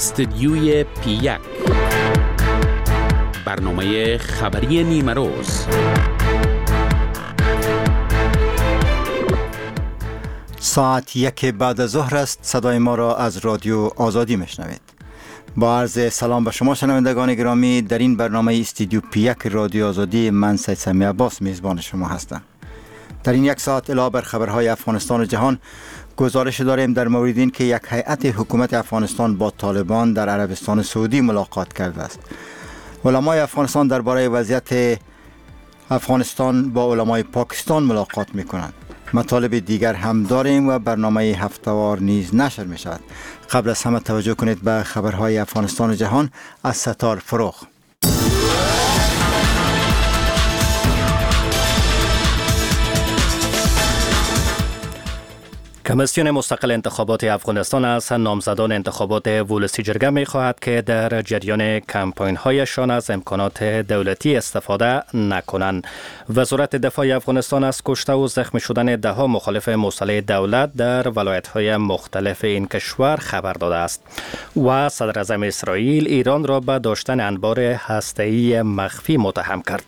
استدیوی پی1 برنامه خبری نیمه روز. ساعت 1 بعد از ظهر است. صدای ما را از رادیو آزادی میشنوید. با عرض سلام به شما شنوندگان گرامی، در این برنامه استدیو پی1 رادیو آزادی من سید سمی عباس میزبان شما هستم. در این یک ساعت علاوه بر خبرهای افغانستان و جهان گزارش داریم در مورد این که یک هیئت حکومت افغانستان با طالبان در عربستان سعودی ملاقات کرده است. علمای افغانستان درباره وضعیت افغانستان با علمای پاکستان ملاقات میکنند. مطالب دیگر هم داریم و برنامه هفته‌وار نیز نشر می شود. قبل از همه توجه کنید به خبرهای افغانستان و جهان از ستار فروغ. کمیسیون مستقل انتخابات افغانستان از نامزدان انتخابات ولسی جرگه می خواهد که در جریان کمپاین هایشان از امکانات دولتی استفاده نکنند. وزارت دفاع افغانستان از کشته و زخمی شدن دهها مخالف مسلح دولت در ولایت های مختلف این کشور خبر داده است. و صدر اعظم اسرائیل ایران را به داشتن انبار هسته‌ای مخفی متهم کرد.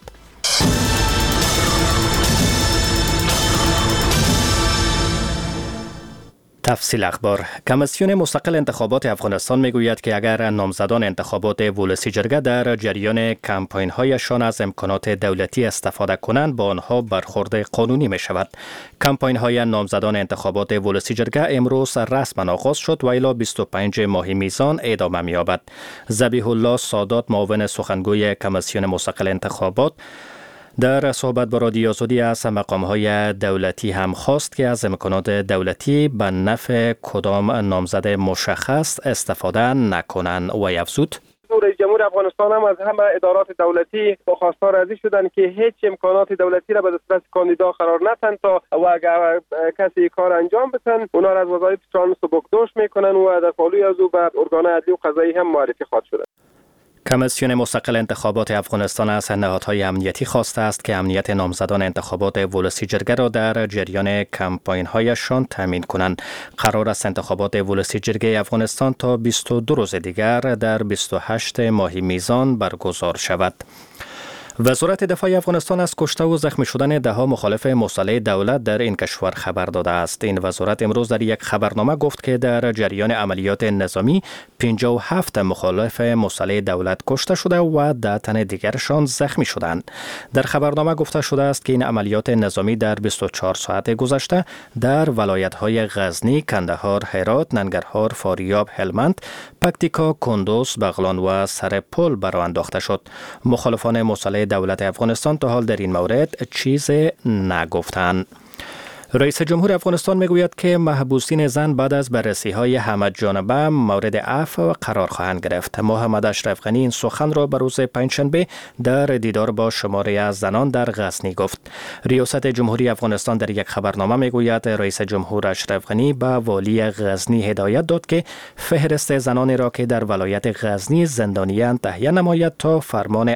تفصیل اخبار. کمیسیون مستقل انتخابات افغانستان میگوید که اگر نامزدان انتخابات ولسی جرگه در جریان کمپاین هایشان از امکانات دولتی استفاده کنند با آنها برخورد قانونی می شود. کمپاین های نامزدان انتخابات ولسی جرگه امروز رسما آغاز شد و الی 25 ماه میزان ادامه می یابد. ذبیح الله سادات معاون سخنگوی کمیسیون مستقل انتخابات در صحبت با رادیو آزادی از مقام‌های دولتی هم خواست که از امکانات دولتی به نفع کدام نامزد مشخص استفاده نکنند و افزود: رئیس جمهور افغانستان هم از همه ادارات دولتی با خواستار راضی شدند که هیچ امکانات دولتی را به دسترس کاندیدا قرار ندهند تا و اگر کسی کار انجام بدن اونا را از وظایفشان سبکدوش میکنن و در پالوی از او به ارگان عدلی و قضایی هم معرفی خواهد شد. کمیسیون مستقل انتخابات افغانستان از نهادهای امنیتی خواسته است که امنیت نامزدان انتخابات ولسی جرگه را در جریان کمپاین هایشان تامین کنند. قرار است انتخابات ولسی جرگه افغانستان تا 22 روز دیگر در 28 ماه میزان برگزار شود. وزارت دفاع افغانستان از کشته و زخمی شدن دهها مخالف مسلح دولت در این کشور خبر داده است. این وزارت امروز در یک خبرنامه گفت که در جریان عملیات نظامی 57 مخالف مسلح دولت کشته شده و 10 تن دیگرشان زخمی شدند. در خبرنامه گفته شده است که این عملیات نظامی در 24 ساعت گذشته در ولایت‌های غزنی، کندهار، هرات، ننگرهار، فاریاب، هلمند، پکتیکا، کندوز، بغلان و سرپل برآ انداخته شد. مخالفان مسلح دولت افغانستان تا حال در این مورد چیزی نگفتند. رئیس جمهور افغانستان میگوید که محبوسین زن بعد از بررسی‌های همه‌جانبه مورد عفو قرار خواهند گرفت. محمد اشرف غنی این سخن را به روز پنجشنبه در دیدار با شماره از زنان در غزنی گفت. ریاست جمهوری افغانستان در یک خبرنامه میگوید رئیس جمهور اشرف غنی به والی غزنی هدایت داد که فهرست زنانی را که در ولایت غزنی زندانی‌اند تهیه نماید تا فرمان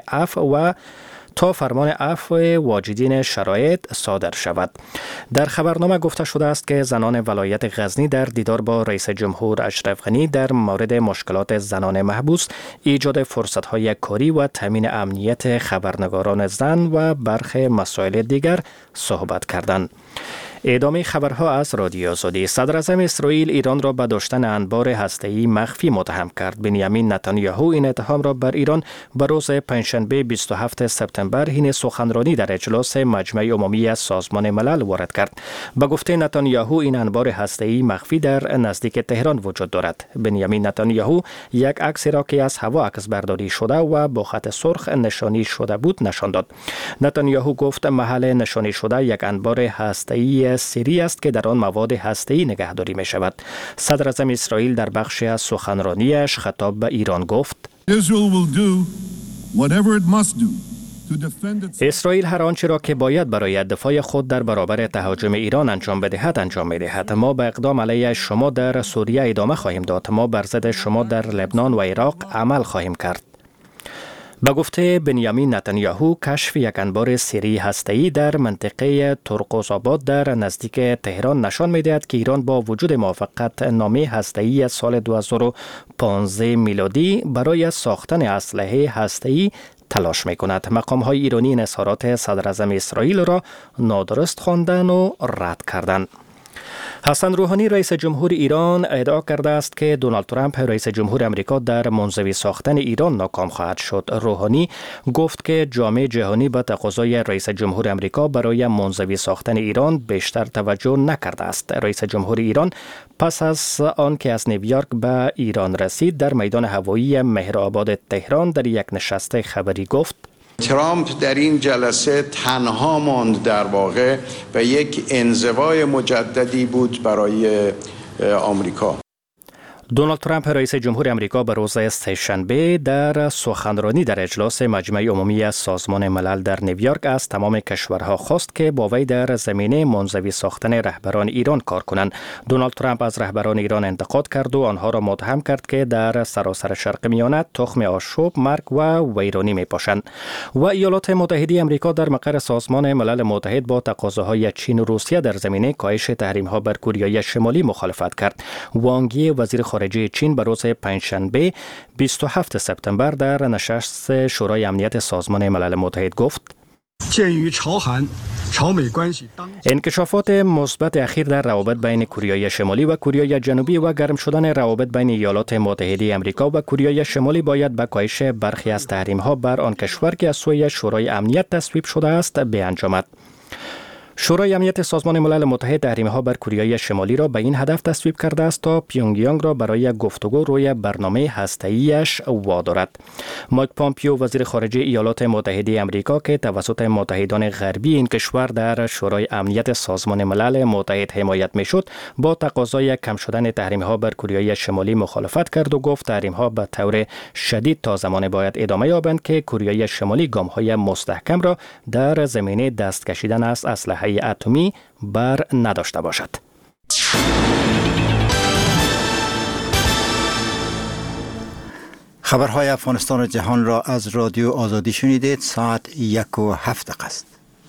عفو واجدین شرایط صادر شود. در خبرنامه گفته شده است که زنان ولایت غزنی در دیدار با رئیس جمهور اشرف غنی در مورد مشکلات زنان محبوس، ایجاد فرصت‌های کاری و تامین امنیت خبرنگاران زن و برخی مسائل دیگر صحبت کردند. ادامه خبرها از رادیو آزادی. صدر اعظم اسرائیل ایران را به داشتن انبار هسته‌ای مخفی متهم کرد. بنیامین نتانیاهو این اتهام را بر ایران به روز پنجشنبه 27 سپتامبر حین سخنرانی در اجلاس مجمع عمومی سازمان ملل وارد کرد. به گفته نتانیاهو این انبار هسته‌ای مخفی در نزدیک تهران وجود دارد. بنیامین نتانیاهو یک عکس را که از هوا عکس برداری شده و با خط سرخ نشانی شده بود نشان داد. نتانیاهو گفت محل نشانی شده یک انبار هسته‌ای سری است که در آن مواد هسته‌ای نگهداری می شود. صدر اعظم اسرائیل در بخشی از سخنرانیش خطاب به ایران گفت: اسرائیل هر آنچه را که باید برای دفاع خود در برابر تهاجم ایران انجام بدهد انجام می‌دهد. ما به اقدام علیه شما در سوریه ادامه خواهیم داد. ما بر ضد شما در لبنان و عراق عمل خواهیم کرد. به گفته بنیامین نتانیاهو، کشف یک انبار سری هسته‌ای در منطقه ترقوزآباد در نزدیک تهران نشان می‌دهد که ایران با وجود موافقت نامه هسته‌ای سال 2015 میلادی برای ساختن اسلحه هسته‌ای تلاش می‌کند. مقام‌های ایرانی این اظهارات صدراعظم اسرائیل را نادرست خواندند و رد کردند. حسن روحانی رئیس جمهور ایران ادعا کرده است که دونالد ترامپ رئیس جمهور امریکا در منزوی ساختن ایران ناکام خواهد شد. روحانی گفت که جامعه جهانی به تقاضای رئیس جمهور امریکا برای منزوی ساختن ایران بیشتر توجه نکرده است. رئیس جمهور ایران پس از آن که از نیویورک به ایران رسید در میدان هوایی مهرآباد تهران در یک نشست خبری گفت: ترامپ در این جلسه تنها ماند در واقع و یک انزوای مجددی بود برای آمریکا. دونالد ترامپ رئیس جمهور امریکا به روز سه‌شنبه در سخنرانی در اجلاس مجمع عمومی سازمان ملل در نیویورک از تمام کشورها خواست که با وی در زمینه منزوی ساختن رهبران ایران کار کنند. دونالد ترامپ از رهبران ایران انتقاد کرد و آنها را متهم کرد که در سراسر شرق میانه تخم آشوب، مرگ و ویرانی میپاشند. و ایالات متحده امریکا در مقر سازمان ملل متحد با تقاضاهای چین و روسیه در زمینه کاهش تحریم‌ها بر کره شمالی مخالفت کرد. وانگ یی وزیر خارجه چین به روز پنجشنبه 27 سپتامبر در نشست شورای امنیت سازمان ملل متحد گفت: انکشافات مثبت اخیر در روابط بین کره شمالی و کره جنوبی و گرم شدن روابط بین ایالات متحده آمریکا و کره شمالی باید به کاهش برخی از تحریم‌ها بر آن کشور که از سوی شورای امنیت تصویب شده است بیانجامد. شورای امنیت سازمان ملل متحد تحریم‌ها بر کره شمالی را به این هدف تصویب کرده است تا پیونگیانگ را برای گفتگو روی برنامه هسته‌ایش وادارد. مایک پامپیو وزیر خارجه ایالات متحده آمریکا که توسط متحدان غربی این کشور در شورای امنیت سازمان ملل متحد حمایت می‌شد، با تقاضای کم شدن تحریم‌ها بر کره شمالی مخالفت کرد و گفت تحریم‌ها به طور شدید تا زمان باید ادامه یابند که کره شمالی گام‌های مستحکم را در زمینه دست کشیدن از اسلحه اتمی بر نداشته باشد. خبرهای افغانستان و جهان را از رادیو آزادی شنیدید. ساعت 1:07 است.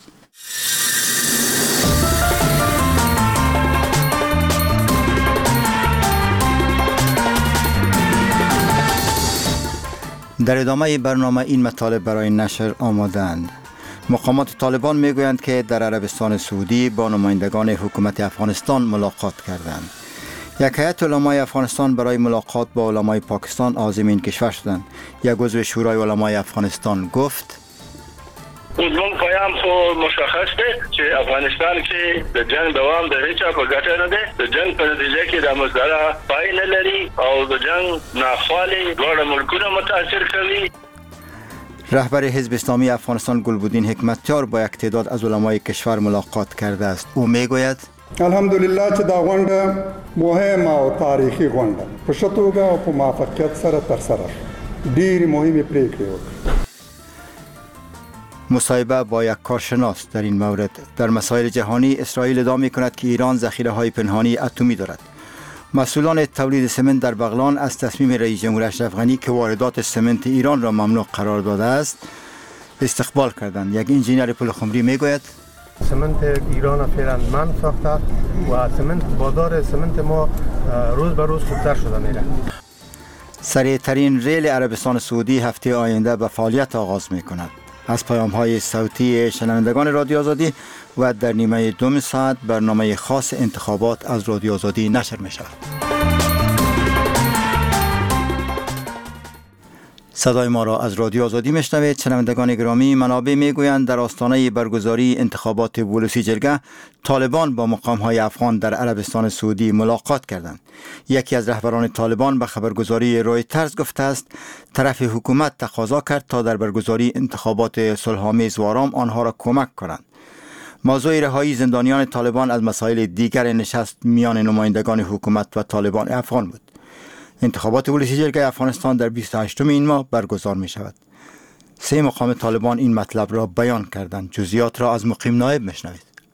در ادامه برنامه این مطالب برای نشر آمادند. مقامات طالبان میگویند که در عربستان سعودی با نمایندگان حکومت افغانستان ملاقات کردند. یک هیئت علمای افغانستان برای ملاقات با علمای پاکستان عازم این کشور شدند. یک عضو شورای علمای افغانستان گفت: زمون پیام خو مشخص ده چې افغانستان کې د جنگ دوام د هیڅ په ګټه نه ده. د جنگ په نتیجه کې د مصدره پای نه لري او د جنگ ناخوالي ډېر ملکونه متاثر کوي. رهبر حزب اسلامی افغانستان گلبودین حکمتیار با یک تعداد از علمای کشور ملاقات کرده است. او میگوید: الحمدلله چې دا غونډه مهمه او تاریخي غونډه په ښه توګه او په موافقت سره ترسره شوه. ډېرې مهمې پریکړې وکړې. مصاحبه با یک کارشناس در این مورد: در مسائل جهانی اسرائیل ادعا می‌کند که ایران ذخیره‌های پنهانی اتمی دارد. مسئولان تولید سمنت در بغلان از تصمیم رئیس جمهور اشرف غنی که واردات سمنت ایران را ممنوع قرار داده است استقبال کردند. یک انجینر پلخمری میگوید: سمنت ایران فعلا من ساخته و بازار سمنت ما روز به روز خوبتر شده میره. سریع ترین ریل عربستان سعودی هفته آینده به فعالیت آغاز می کند. از پیام های صوتی شنوندگان رادیو آزادی و در نیمه دوم ساعت برنامه خاص انتخابات از رادیو آزادی نشر می شود. صدای ما را از رادیو آزادی میشنوید. شنوندگان گرامی، منابع میگویند در آستانه برگزاری انتخابات ولوسی جرگه طالبان با مقام‌های افغان در عربستان سعودی ملاقات کردند. یکی از رهبران طالبان به خبرگزاری رویترز گفته است طرف حکومت تقاضا کرد تا در برگزاری انتخابات صلح‌آمیز و آرام آنها را کمک کنند. موضوع رهایی زندانیان طالبان از مسائل دیگر نشست میان نمایندگان حکومت و طالبان افغان بود. انتخابات ولوسی جرگه افغانستان در 28 این ماه برگزار می شود. 3 مقام طالبان این مطلب را بیان کردند. جزئیات را از مقیم نایب میشنوید.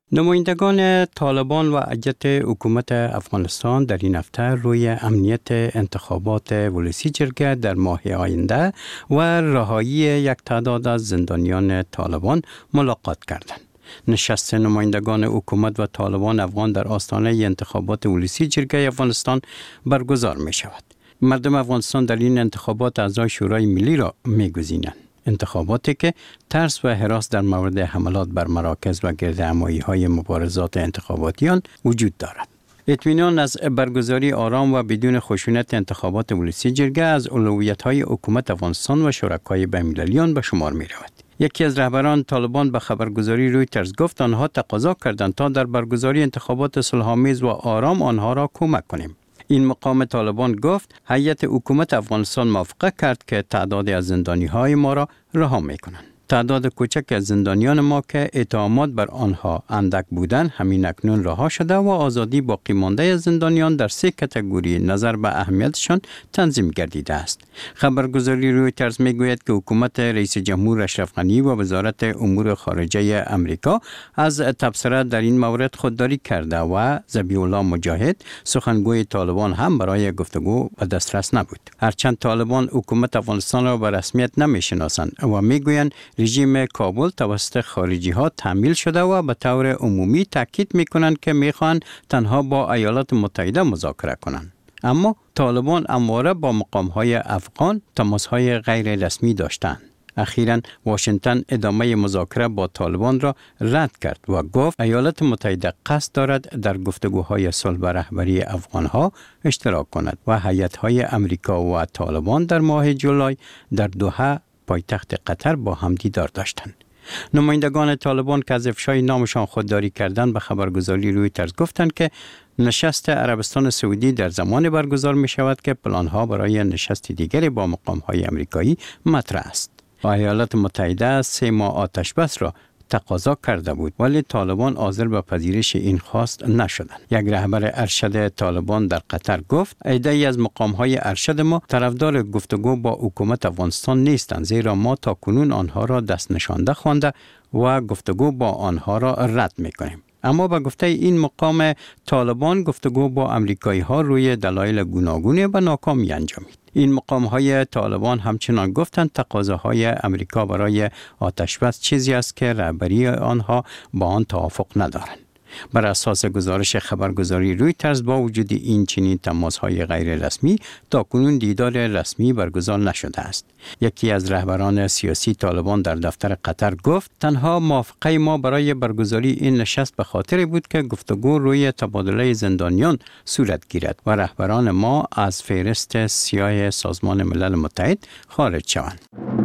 نمایندگان طالبان و هیئت حکومت افغانستان در این هفته روی امنیت انتخابات ولسی جرگه در ماه آینده و رهایی یک تعداد از زندانیان طالبان ملاقات کردند. نشست نمایندگان حکومت و طالبان افغان در آستانه انتخابات ولسی جرگه افغانستان برگزار می شود. مردم افغانستان در این انتخابات اعضای شورای ملی را می گزینند. انتخاباتی که ترس و هراس در مورد حملات بر مراکز و گردهمایی‌های مبارزات انتخاباتیان وجود دارد. اطمینان از برگزاری آرام و بدون خشونت انتخابات ولسی جرگه از اولویت‌های حکومت افغانستان و شرکای بین‌المللیان به شمار می‌رود. یکی از رهبران طالبان به خبرگزاری رویترز گفت آنها تقاضا کردند تا در برگزاری انتخابات صلح‌آمیز و آرام آنها را کمک کنیم. این مقام طالبان گفت هیئت حکومت افغانستان موافقه کرد که تعدادی از زندانی‌های ما را رها می‌کنند. تعداد کوچک از زندانیان ما که اتهامات بر آنها اندک بودند همین اکنون رها شده و آزادی باقی مانده از زندانیان در 3 کاتگوری نظر به اهمیتشان تنظیم گردیده است. خبرگزاری رویترز میگوید که حکومت رئیس جمهور اشرف غنی و وزارت امور خارجه امریکا از تبصره در این مورد خودداری کرده و ذبیح الله مجاهد سخنگوی طالبان هم برای گفتگو به دسترس نبود. هرچند طالبان حکومت افغانستان را به رسمیت نمیشناسند و میگویند رژیم کابل توسط خارجی ها تحمیل شده و به طور عمومی تاکید میکنند که میخوان تنها با ایالات متحده مذاکره کنند. اما طالبان همواره با مقام های افغان تماس های غیر رسمی داشتند. اخیراً واشنگتن ادامه مذاکره با طالبان را رد کرد و گفت ایالات متحده قصد دارد در گفتگوهای صلح به رهبری افغانها اشتراک کند و هیئت‌های امریکا و طالبان در ماه جولای در دوحه پایتخت قطر با هم دیدار داشتند. نمایندگان طالبان که از افشای نامشان خودداری کردند به خبرگزاری رویترز گفتند که نشست عربستان سعودی در زمان برگزار می شود که پلانها برای نشست دیگری با مقام‌های امریکایی مطرح است. ایالات متحده 3 ماه آتشبس را تقاضا کرده بود ولی طالبان حاضر به پذیرش این خواست نشدند. یک رهبر ارشد طالبان در قطر گفت عده‌ای از مقام‌های ارشد ما طرفدار گفتگو با حکومت افغانستان نیستند زیرا ما تاکنون آنها را دست نشانده خوانده و گفتگو با آنها را رد می‌کنیم. اما با گفته این مقام طالبان گفتگو با امریکایی‌ها روی دلایل گوناگون به ناکامی انجامید. این مقام‌های طالبان همچنان گفتند تقاضاهای امریکا برای آتشبس چیزی است که رهبری آنها با آن توافق ندارند. بر اساس گزارش خبرگزاری رویترز با وجود این چنین تماس‌های غیر رسمی تاکنون دیدار رسمی برگزار نشده است. یکی از رهبران سیاسی طالبان در دفتر قطر گفت تنها موافقه ما برای برگزاری این نشست به خاطر بود که گفتگو روی تبادله زندانیان صورت گیرد و رهبران ما از فهرست سیاه سازمان ملل متحد خارج شوند.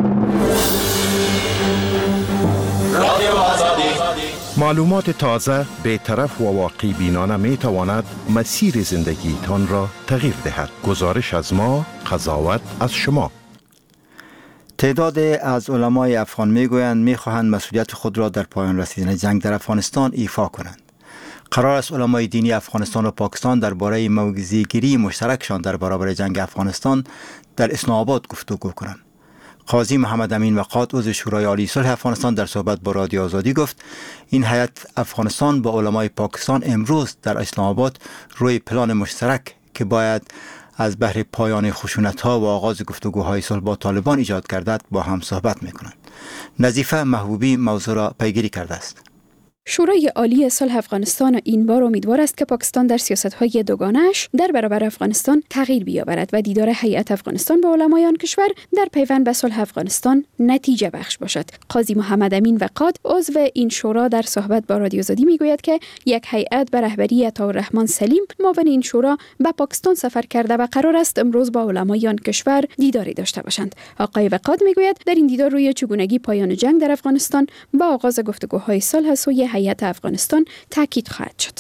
معلومات تازه، بی‌طرف و واقعی بینانه می تواند مسیر زندگیتان را تغییر دهد. گزارش از ما، قضاوت از شما. تعداد از علمای افغان میگویند میخواهند مسئولیت خود را در پایان رسیدن جنگ در افغانستان ایفا کنند. قرار است علمای دینی افغانستان و پاکستان درباره موضع‌گیری مشترکشان در برابر جنگ افغانستان در اسلام آباد گفتگو کنند. قاضی محمد امین وقات عضو شورای عالی صلح افغانستان در صحبت با رادیو آزادی گفت این هیئت افغانستان با علمای پاکستان امروز در اسلام آباد روی پلان مشترک که باید از بحر پایان خشونت‌ها و آغاز گفتگوهای صلح با طالبان ایجاد گردد با هم صحبت می‌کنند. نظیفه محبوبی موضوع را پیگیری کرده است. شورای عالی صلح افغانستان این بار امیدوار است که پاکستان در سیاست‌های دوگانه‌اش در برابر افغانستان تغییر بیاورد و دیدار هیئت افغانستان با علمای آن کشور در پیوند به صلح افغانستان نتیجه بخش باشد. قاضی محمد امین وقات عضو این شورا در صحبت با رادیو آزادی میگوید که یک هیئت به رهبری عطاالرحمن سلیم معاون این شورا به پاکستان سفر کرده و قرار است امروز با علمای آن کشور دیداری داشته باشند. آقای وقات میگوید در این دیدار روی چگونگی پایان جنگ در افغانستان با آغاز گفتگوهای صلح سوی هیئت افغانستان تاکید خواهد شد.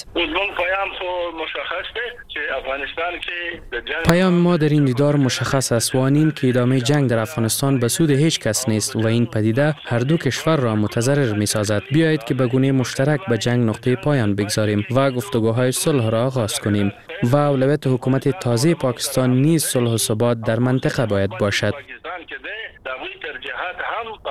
پیام ما در این دیدار مشخص است و آن که ادامه جنگ در افغانستان به سود هیچ کس نیست و این پدیده هر دو کشور را متضرر می سازد. بیایید که به گونه مشترک به جنگ نقطه پایان بگذاریم و گفتگوهای صلح را آغاز کنیم و اولویت حکومت تازه پاکستان نیز صلح و ثبات در منطقه باید باشد.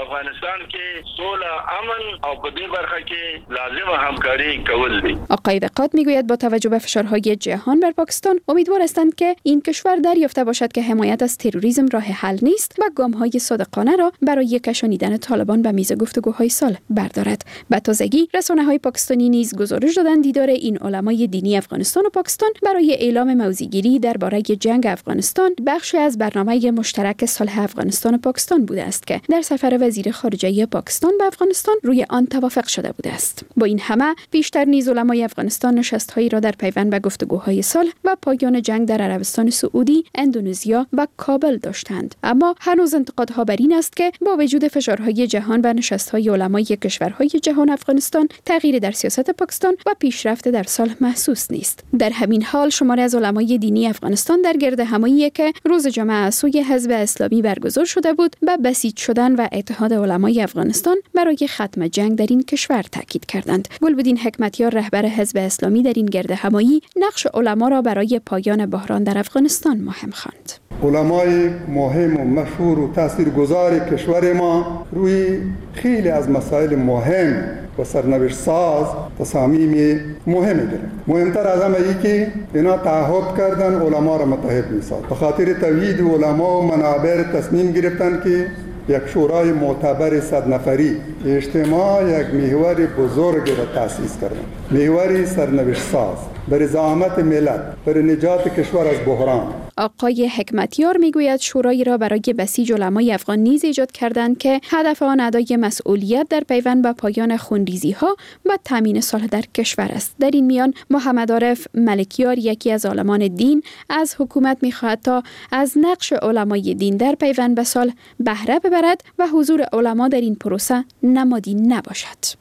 افغانستان کې صلح، امن او په دې برخه کې لازم همکاري کول دي. آقای وقات میگوید با توجه به فشارهای جهان بر پاکستان امیدوار هستند که این کشور دریافته باشد که حمایت از تروریسم راه حل نیست و گام‌های صادقانه را برای کشانیدن طالبان به میز گفتگوهای صلح بردارد. به تازگی رسانه‌های پاکستانی نیز گزارش دادند دیدار این علمای دینی افغانستان و پاکستان برای اعلام موضع‌گیری درباره جنگ افغانستان بخشی از برنامه مشترک صلح افغانستان و پاکستان بوده است که در سفر وزیر خارجه پاکستان به افغانستان روی آن توافق شده بوده است. با این همه پیشتر نیز علمای افغانستان نشست‌هایی را در پیوند به گفتگوهای صلح و پایان جنگ در عربستان سعودی، اندونزیا و کابل داشتند. اما هنوز انتقادها بر این است که با وجود فشارهای جهان و نشست‌های علمای کشورهای جهان افغانستان تغییر در سیاست پاکستان و پیشرفت در صلح محسوس نیست. در همین حال شماری از علمای دینی افغانستان در گردهمایی که روز جمعه سوی حزب اسلامی برگزار شده بود به بسیج شدن و اتحاد علمای افغانستان برای ختم جنگ در این کشور تاکید کردند. گلبدین حکمتیار رهبر حزب اسلامی در این گردهمایی نقش علما را برای پایان بحران در افغانستان مهم خواند. علمای مهم و مشهور و تاثیرگذار کشور ما روی خیلی از مسائل مهم و سرنوشت ساز تصامیم مهمی گرفت. مهمتر از همه ای که اینا تعهد کردن علما را متحد می‌سازد. به خاطر توحید علما و منابر تصمیم گرفتن که یک شورای معتبر 100 نفری اجتماع یک محور بزرگ را تأسیس کردند. محوری سرنوشت ساز برای زعامت ملت، برای نجات کشور از بحران. آقای حکمتیار میگوید شورایی را برای بسیج علمای افغان نیز ایجاد کردند که هدف آن ادای مسئولیت در پیوند به پایان خونریزی ها و تامین صلح در کشور است. در این میان محمد عارف ملکیار یکی از عالمان دین از حکومت میخواهد تا از نقش علمای دین در پیوند به صلح بهره ببرد و حضور علما در این پروسه نمادی نباشد.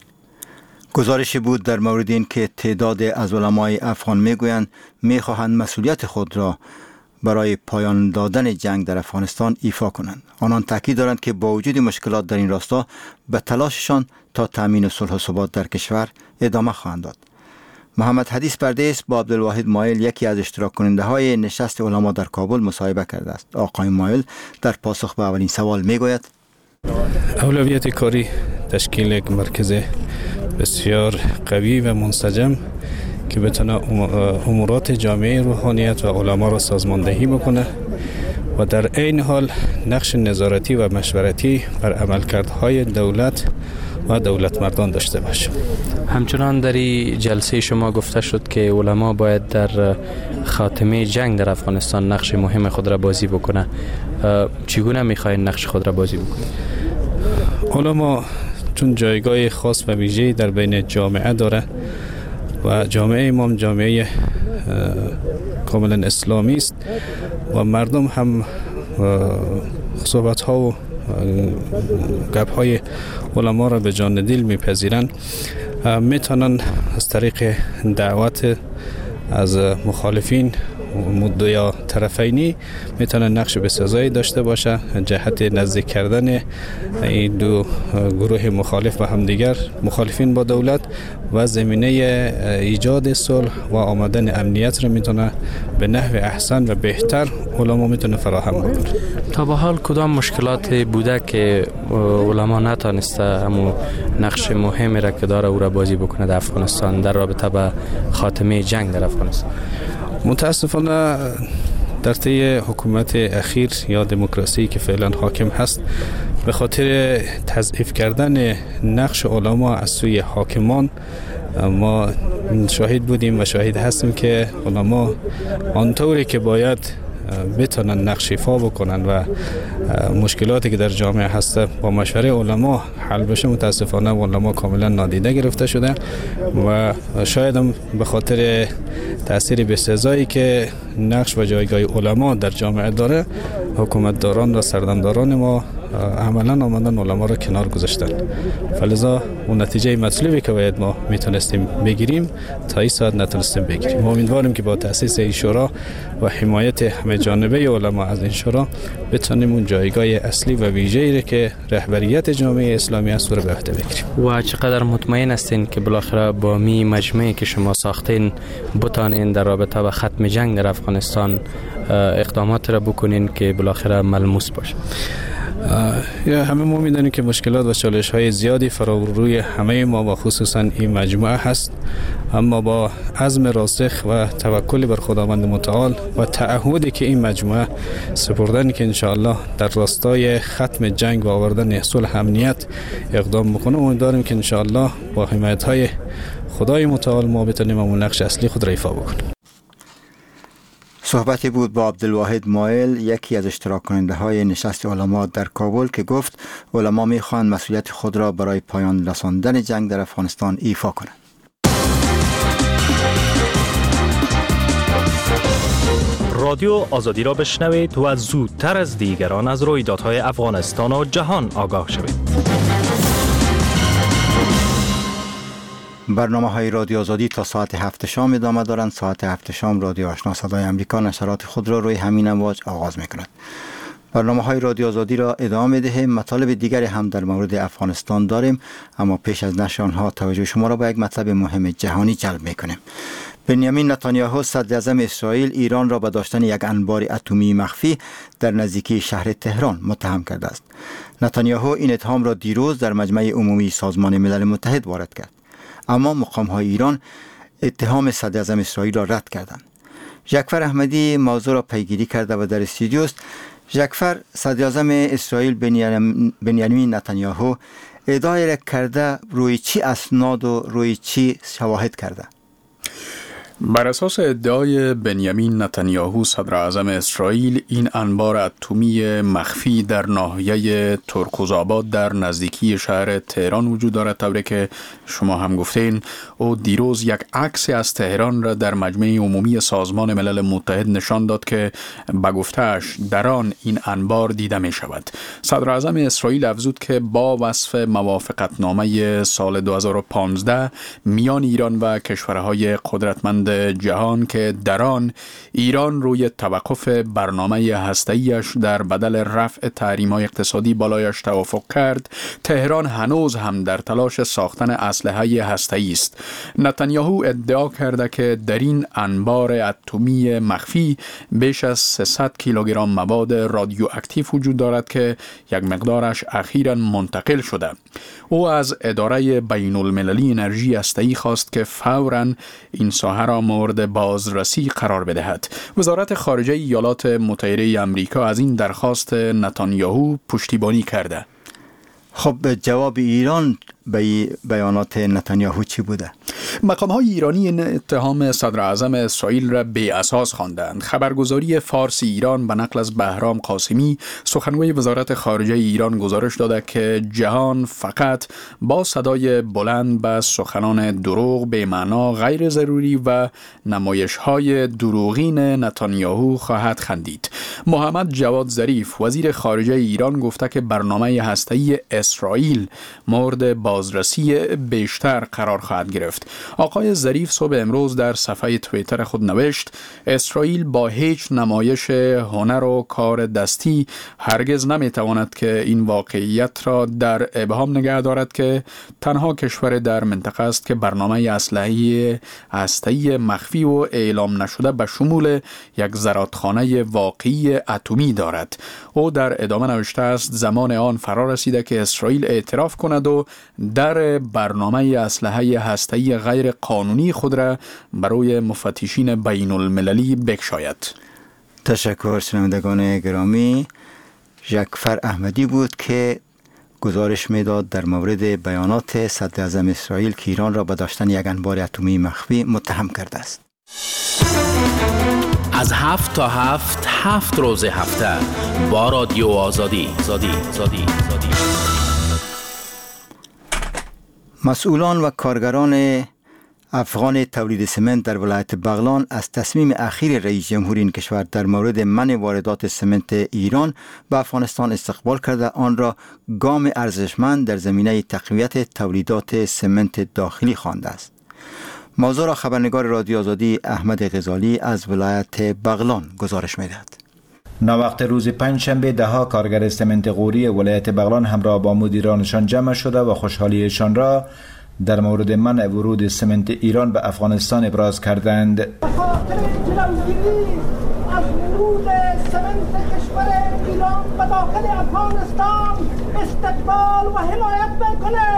گزارشی بود در مورد این که تعداد از علمای افغان میگویند میخواهند مسئولیت خود را برای پایان دادن جنگ در افغانستان ایفا کنند. آنان تاکید دارند که با وجود مشکلات در این راستا به تلاششان تا تامین صلح و ثبات در کشور ادامه خواهند داد. محمد حدیث پردیس با عبدالواحد مایل یکی از اشتراک کننده های نشست علما در کابل مصاحبه کرده است. آقای مایل در پاسخ به اولین سوال میگوید اولویت کاری تشکیل یک مرکز بسیار قوی و منسجم که بتونه امورات جامعه روحانیت و علما را سازماندهی بکنه و در عین حال نقش نظارتی و مشورتی بر عملکردهای دولت و دولت مردان داشته باشه. همچنان در این جلسه شما گفته شد که علما باید در خاتمه جنگ در افغانستان نقش مهم خود را بازی بکنه. چگونه میخواین نقش خود را بازی بکنه؟ علما چون جایگاه خاص و ویژه‌ای در بین جامعه داره و جامعه امام جامعه کاملا اسلامی است و مردم هم صحبت ها و گپ های علما را به جان دل میپذیرند، میتونن از طریق دعوت از مخالفین مدعی طرفینی میتونه نقش بسزایی داشته باشه جهت نزدیک کردن این دو گروه مخالف و همدیگر، مخالفین با دولت، و زمینه ایجاد صلح و آمدن امنیت رو میتونه به نحو احسن و بهتر علما میتونه فراهم بکنه. تا به حال کدام مشکلات بوده که علما نتونسته همون نقش مهمی را که داره او را بازی بکنه در افغانستان در رابطه با خاتمه جنگ در افغانستان؟ متاسفانه در طی حکومت اخیر یا دموکراسی که فعلا حاکم هست به خاطر تضعیف کردن نقش علما از سوی حاکمان ما شاهد بودیم و شاهد هستیم که علما آنطوری که باید بتونن نقش ایفا بکنن و مشکلاتی که در جامعه هست با مشوره علما حل بشه، متاسفانه علما کاملا نادیده گرفته شده و شاید هم به خاطر تأثیر بسزایی که نقش و جایگاه علما در جامعه داره، حکومتداران و سردمداران ما عملا آمدن علما را کنار گذاشتن. فلذا اون نتیجه مطلوبی که باید ما میتونستیم بگیریم تا این ساعت نتونستیم بگیریم. ما امیدواریم که با تأسیس این شورا و حمایت همه جانبه علما از این شورا بتونیم اون جایگاه اصلی و ویژه‌ای که رهبریت جامعه اسلامی است رو به عهده بگیریم. و چقدر مطمئن هستین که بالاخره با می مجمعی که شما ساختین بتانین در رابطه با ختم جنگ در افغانستان اقدامات را بکنین که بالاخره ملموس باشه؟ همه ما میدونیم که مشکلات و چالش های زیادی روی همه ما و خصوصا این مجموعه هست، اما با عزم راسخ و توکل بر خداوند متعال و تعهدی که این مجموعه سپردن که انشاءالله در راستای ختم جنگ و آوردن صلح امنیت اقدام میکنه، امیدواریم که انشاءالله با حمایت های خدای متعال ما بتونیم اون نقش اصلی خود را ایفا بکنیم. صحبتی بود با عبدالواحد مایل، یکی از اشتراک کننده های نشست علما در کابل، که گفت علما میخوان مسئولیت خود را برای پایان رساندن جنگ در افغانستان ایفا کنند. رادیو آزادی را بشنوید و زودتر از دیگران از رویدادهای افغانستان و جهان آگاه شوید. برنامه های رادیو آزادی تا ساعت 7 شام ادامه دارند. ساعت 7 شام رادیو آشنا صدای امریکا نشرات خود را روی همین امواج آغاز میکند. برنامه های رادیو آزادی را ادامه دهیم. مطالب دیگری هم در مورد افغانستان داریم، اما پیش از نشر آنها توجه شما را به یک مطلب مهم جهانی جلب میکنیم. بنیامین نتانیاهو صدر اعظم اسرائیل ایران را به داشتن یک انبار اتمی مخفی در نزدیکی شهر تهران متهم کرده است. نتانیاهو این اتهام را دیروز در مجمع عمومی سازمان ملل متحد وارد کرد، اما مقام‌های ایران اتهام صدر اعظم اسرائیل را رد کردند. جعفر احمدی موضوع را پیگیری کرده و در استودیو است. جعفر، صدر اعظم اسرائیل بنیامین نتانیاهو ادعای را کرده، روی چی اسناد و روی چی شواهد کرده؟ بر اساس ادعای بنیامین نتانیاهو صدر اعظم اسرائیل، این انبار اتمی مخفی در ناحیه ترکوزآباد در نزدیکی شهر تهران وجود دارد. طوری که شما هم گفتین، او دیروز یک عکس از تهران را در مجمع عمومی سازمان ملل متحد نشان داد که به گفته‌اش در آن این انبار دیده می شود. صدر اعظم اسرائیل افزود که با وصف موافقتنامه سال 2015 میان ایران و کشورهای قدرتمند جهان که در آن ایران روی توقف برنامه هسته‌ایش در بدل رفع تحریم‌های اقتصادی بالایش توافق کرد، تهران هنوز هم در تلاش ساختن اسلحه هسته‌ای است. نتانیاهو ادعا کرده که در این انبار اتمی مخفی بیش از 300 کیلوگرم مواد رادیواکتیو وجود دارد که یک مقدارش اخیراً منتقل شده. او از اداره بین‌المللی انرژی هسته‌ای خواست که فوراً این ساحه را مورد بازرسی قرار بدهد. وزارت خارجه ایالات متحده آمریکا از این درخواست نتانیاهو پشتیبانی کرده. خب جواب ایران به بیانات نتانیاهو چی بوده؟ مقام‌های ایرانی این اتهام صدر اعظم اسرائیل را بی اساس خواندند. خبرگزاری فارس ایران به نقل از بهرام قاسمی، سخنگوی وزارت خارجه ایران، گزارش داده که جهان فقط با صدای بلند به سخنان دروغ، بی‌معنا، غیر ضروری و نمایش‌های دروغین نتانیاهو خواهد خندید. محمد جواد ظریف، وزیر خارجه ایران، گفته که برنامه هسته‌ای اسرائیل مورد بازرسی بیشتر قرار خواهد گرفت. آقای ظریف صبح امروز در صفحه توییتر خود نوشت: اسرائیل با هیچ نمایش هنر و کار دستی هرگز نمیتواند که این واقعیت را در ابهام نگه دارد که تنها کشور در منطقه است که برنامه اسلحه هسته‌ای مخفی و اعلام نشده به شمول یک زرادخانه واقعی اتمی دارد. او در ادامه نوشته است: زمان آن فرا رسیده که اسرائیل اعتراف کند و در برنامه اسلحه هسته‌ای غیر قانونی خود را برای مفتشین بین المللی بکشاید. تشکر. شنوندگان گرامی، جعفر احمدی بود که گزارش میداد در مورد بیانات صدر اعظم اسرائیل که ایران را به داشتن یک انبار اتمی مخفی متهم کرده است. از 7 تا 7 روز هفته با رادیو آزادی. مسئولان و کارگران افغان تولید سمنت در ولایت بغلان از تصمیم اخیر رئیس جمهور این کشور در مورد منع واردات سمنت ایران به افغانستان استقبال کرده آن را گام ارزشمند در زمینه تقویت تولیدات سمنت داخلی خوانده است. موضوع را خبرنگار رادیو آزادی احمد غزالی از ولایت بغلان گزارش می‌دهد. ناوقت روز پنجشنبه دهها کارگر سمنت غوری ولایت بغلان همراه با مدیرانشان جمع شده و خوشحالیشان را در مورد منع ورود سمنت ایران به افغانستان ابراز کردند. از ورود سمنت کشور ایران به داخل افغانستان استقبال و حمایت میکنه.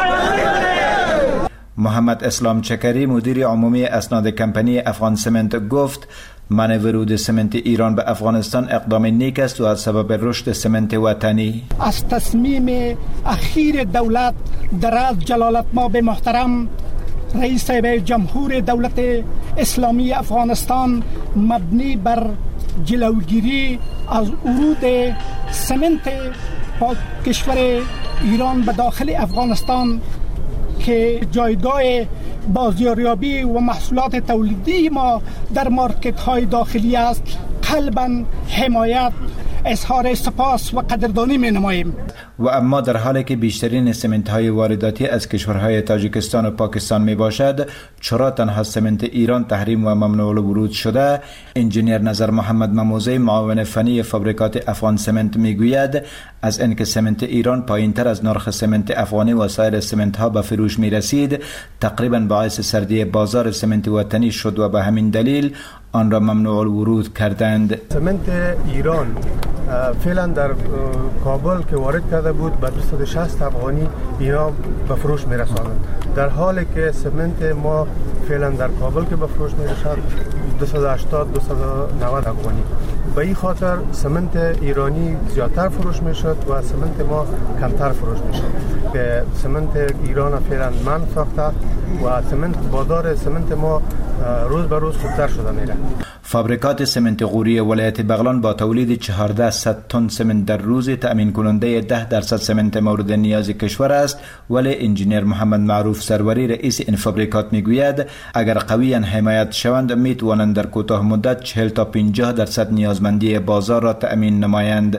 محمد اسلام چکری مدیر عمومی اسناد کمپانی افغان سمنت گفت منع ورود سمنت ایران به افغانستان اقدام نیک است و از سبب رشد سمنت وطنی. از تصمیم اخیر دولت در از جلالت مآب محترم رئیس جمهور دولت اسلامی افغانستان مبنی بر جلوگیری از ورود سمنت کشور ایران به داخل افغانستان که جایگاه بازاریابی و محصولات تولیدی ما در مارکت های داخلی است، قلباً حمایت، اظهار سپاس و قدردانی می نماییم. و اما در حالی که بیشترین سمنت های وارداتی از کشورهای تاجیکستان و پاکستان می باشد، چرا تنها سمنت ایران تحریم و ممنوع الورود شده؟ انجینیر نظر محمد مموزه معاون فنی فابریکات افغان سمنت می گوید از اینکه سمنت ایران پایین تر از نرخ سمنت افغانی و سایر سمنت ها به فروش می رسید، تقریبا باعث سردی بازار سمنت وطنی شد و به همین دلیل آن را ممنوع الورود کردند. سمنت ایران فعلا در کابل که وارد کرده بود به 260 افغانی اینا به فروش میرساند، در حالی که سمنت ما فعلا در کابل که به فروش میرسد 280 290 افغانی. به این خاطر سمنت ایرانی زیادتر فروش میشد و سمنت ما کمتر فروش میشد که سمنت ایران فعلا من ساخته و بازار سمنت ما روز به روز خوبتر شده میره. فابریکات سمنت غوری ولایت بغلان با تولید 1400 تن سمنت در روز تأمین کننده 10% سمنت مورد نیاز کشور است، ولی انجینیر محمد معروف سروری رئیس این فابریکات میگوید اگر قویاً حمایت شوند میتوانند در کوتاه مدت 40 تا 50% نیازمندی بازار را تأمین نمایند.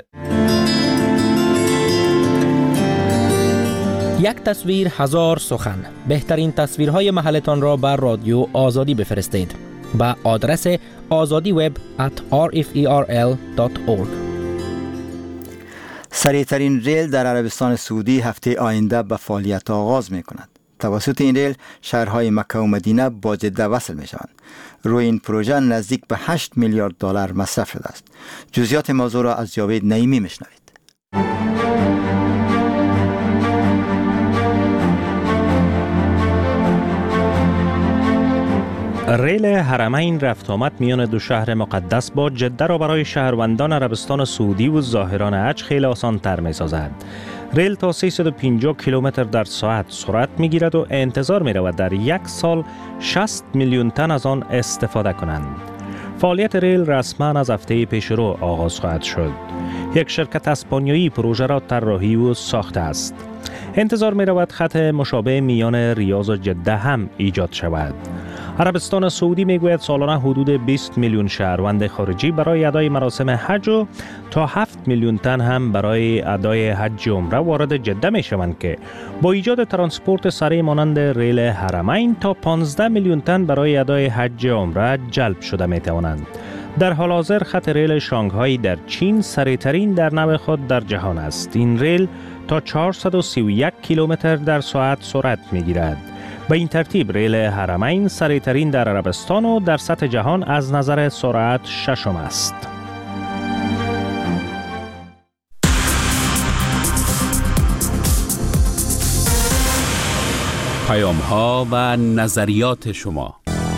یک تصویر هزار سخن. بهترین تصویرهای محلتان را بر رادیو آزادی بفرستید با آدرس azadiweb@rferl.org. سریعترین ریل در عربستان سعودی هفته آینده به فعالیت آغاز می کند. توسط این ریل شهرهای مکه و مدینه با جده وصل می شوند. روی این پروژه نزدیک به 8 میلیارد دلار مصرف شده است. جزئیات موضوع را از جاوید نعیمی میشنوید. ریل حرمین رفت آمد میان دو شهر مقدس با جده را برای شهروندان عربستان سعودی و زائران حج خیلی آسان تر می سازد. ریل تا 350 کیلومتر در ساعت سرعت می گیرد و انتظار می رود در یک سال 60 میلیون تن از آن استفاده کنند. فعالیت ریل رسما از هفته پیشرو آغاز خواهد شد. یک شرکت اسپانیایی پروژه را طراحی و ساخته است. انتظار می رود خط مشابه میان ریاض و جده هم ایجاد شود. عربستان سعودی میگوید سالانه حدود 20 میلیون شهروند خارجی برای ادای مراسم حج و تا 7 میلیون تن هم برای ادای حج عمره وارد جده می شوند که با ایجاد ترانسپورت سریع مانند ریل حرمین تا 15 میلیون تن برای ادای حج عمره جلب شده می توانند. در حال حاضر خط ریل شانگهای در چین سریعترین در نوع خود در جهان است. این ریل تا 431 کیلومتر در ساعت سرعت می گیرد. به این ترتیب ریل حرمین سریعترین در عربستان و در سطح جهان از نظر سرعت ششم است. پیام‌ها و نظریات شما.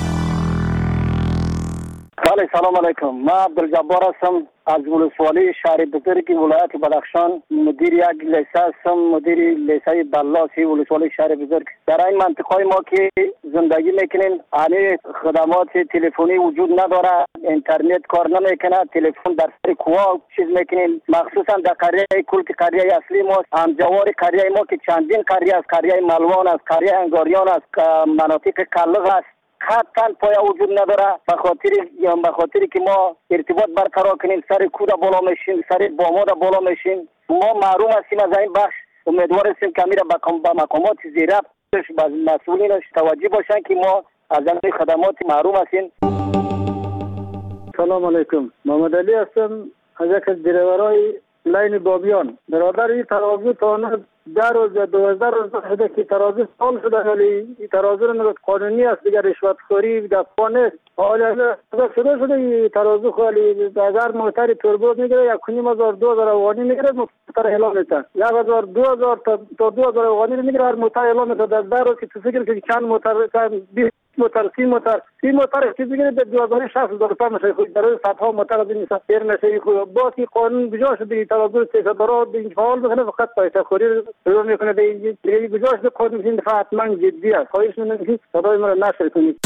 سلام علیکم. من عبدالجبار هستم از ولسوالی شهر بزرگ ولایت بدخشان. مدیر یک لیسه هستم، مدیر لیسه بلاسی ولسوالی شهر بزرگ. در این منطقه ما که زندگی میکنیم همه خدمات تلفنی وجود نداره، اینترنت کار نمیکنه، تلفن در سر کوه چیز میکنیم، مخصوصا در قریه کل که قریه اصلی ما همجوار قریه ما که چندین قریه است، قریه ملوان است، قریه انگاریان است، مناطق کلغ است، حتی پایا وجود نداره. به خاطر که ما ارتباط برقرار کنیم سر کوه بالا میشیم، سر باماد بالا میشیم. ما محروم هستیم از این بخش. امیدوار هستیم که میره به مقامات زیرا مسئولینش توجه باشن که ما از این خدمات محروم هستیم. سلام علیکم. محمد علی هستم از یک از دریورای لین بابیان. برادر این ترازو تا 10 روز یا 12 روز شده که ترازو سال شده، ولی این ترازو رو قانونی است، دیگر رشوت خوری دفعه نیست. حالا شده این ترازو خالی اگر موتر توربو میگیره 1,500 2,000 افغانی میگیره، موتر اعلام میده 1,000 2,000 تا 2,000 افغانی میگیره. هر موتر اعلام میده در 10 روز که تو فکر که چند موتر 20 موتر 30 موتر چیز بگیره به 2,060 روپیه میشه. خود در صدها موتر از این سفیر نشه. خود با کی قانون بجاش به ترازو پیشدارا به این فعال بکنه، فقط پیسه خوری رو میکنه. به این بجاش به قانون این دفعه حتما جدی است. خواهش میکنم که صدای ما رو نشر کنید.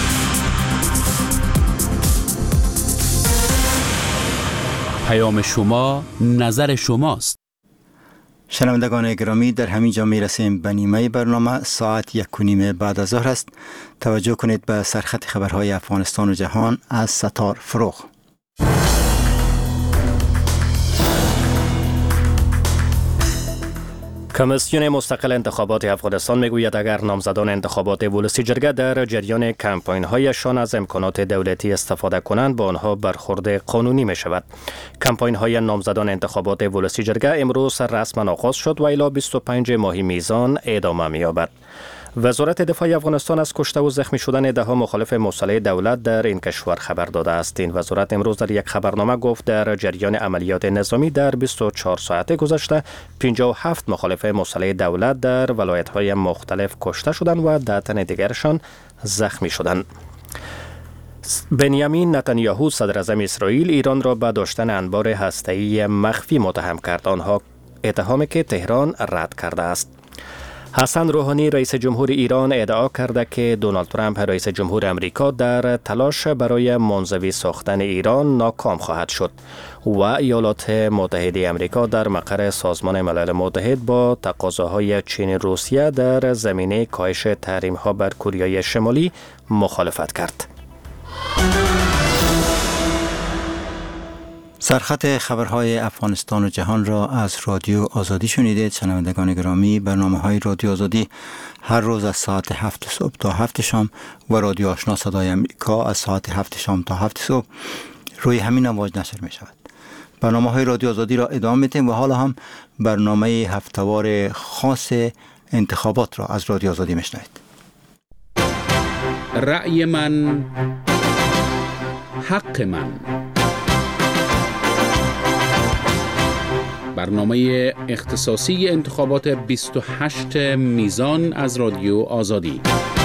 پیام شما نظر شماست. شنوندگان گرامی، در همین جا میرسیم به نیمه برنامه. ساعت 1:30 بعد از ظهر است. توجه کنید به سرخط خبرهای افغانستان و جهان از ستار فروغ. کمیسیون مستقل انتخابات افغانستان میگوید اگر نامزدان انتخابات ولسی جرگه در جریان کمپاین هایشان از امکانات دولتی استفاده کنند با آنها برخورد قانونی می شود. کمپاین های نامزدان انتخابات ولسی جرگه امروز رسما آغاز شد و الی 25 ماه میزان ادامه می یابد. وزارت دفاع افغانستان از کشته و زخمی شدن دهها مخالف مسلح دولت در این کشور خبر داده است. این وزارت امروز در یک خبرنامه گفت در جریان عملیات نظامی در 24 ساعت گذشته 57 مخالف مسلح دولت در ولایت‌های مختلف کشته شدند و 10 تن دیگرشان زخمی شدند. بنیامین نتانیاهو صدر اعظم اسرائیل ایران را به داشتن انبار هسته‌ای مخفی متهم کرد، آنها اتهامی که تهران رد کرده است. حسن روحانی رئیس جمهور ایران ادعا کرده که دونالد ترامپ رئیس جمهور امریکا در تلاش برای منزوی ساختن ایران ناکام خواهد شد و ایالات متحده امریکا در مقر سازمان ملل متحد با تقاضاهای چین روسیه در زمینه کاهش تحریم‌ها بر کره شمالی مخالفت کرد. سرخط خبرهای افغانستان و جهان را از رادیو آزادی شنیدید. شنوندگان گرامی، برنامه‌های رادیو آزادی هر روز از ساعت 7 صبح تا 7 شام و رادیو آشنا صدای امریکا از ساعت 7 شام تا 7 صبح روی همین امواج نشر می شود. برنامه‌های رادیو آزادی را ادامه می‌دهیم و حالا هم برنامه هفته‌وار خاص انتخابات را از رادیو آزادی میشنوید. رأی من حق من، برنامه اختصاصی انتخابات 28 میزان از رادیو آزادی.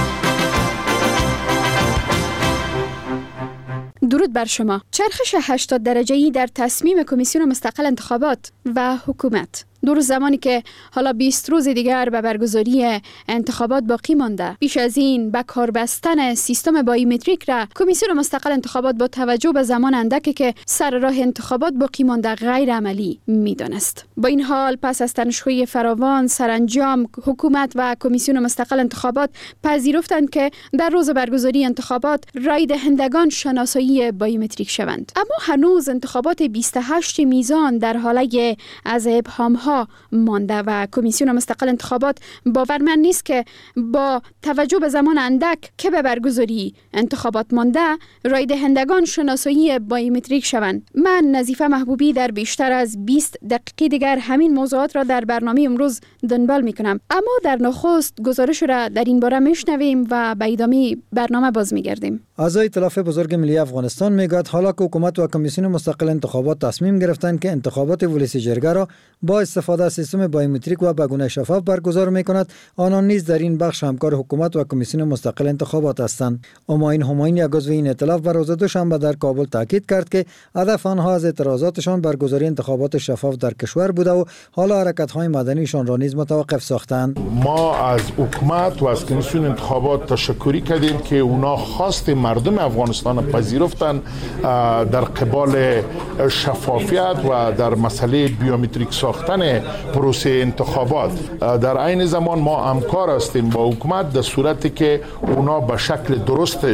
درود بر شما. چرخش 80 درجه‌ای در تصمیم کمیسیون مستقل انتخابات و حکومت. دور زمانی که حالا 20 روز دیگر به برگزاری انتخابات باقی مانده، پیش از این به کار بستن سیستم بایومتریک را کمیسیون مستقل انتخابات با توجه به زمان اندکی که سر راه انتخابات باقی مانده غیر عملی می‌دانست. با این حال پس از تنش‌های فراوان سرانجام حکومت و کمیسیون مستقل انتخابات پذیرفتند که در روز برگزاری انتخابات رای دهندگان شناسایی بایومتریک شوند. اما هنوز انتخابات 28 میزان در حاله از ابهام‌ها مانده و کمیسیون مستقل انتخابات باورمند نیست که با توجه به زمان اندک که به برگزاری انتخابات مانده رای دهندگان شناسایی بایومتریک شوند. من نظیفه محبوبی در بیشتر از 20 دقیقه دیگر همین موضوعات را در برنامه امروز دنبال میکنم، اما در نخست گزارش را در این باره میشنویم و به ادامه برنامه باز میگردیم. اعضای ائتلاف بزرگ ملی افغانستان میگوید حالا که حکومت و کمیسیون مستقل انتخابات تصمیم گرفتند که انتخابات ولسی جرگه را با استفاده از سیستم بایومتریک و به گونه شفاف برگزار می‌کند، آنان نیز در این بخش همکار حکومت و کمیسیون مستقل انتخابات هستند. همایون همایون یک عضو این ائتلاف بر روز دوشنبه در کابل تاکید کرد که هدف آنها از اعتراضاتشان برگزاری انتخابات شفاف در کشور بوده و حالا حرکت‌های مدنیشان را نیز متوقف ساختند. ما از حکومت و از کمیسیون انتخابات تشکری کردیم که اونا خواست مردم افغانستان پذیرفتند در قبال شفافیت و در مسئله بیومتریک ساختن پروسه انتخابات. در عین زمان ما همکار هستیم با حکومت در صورتی که اونا به شکل درستش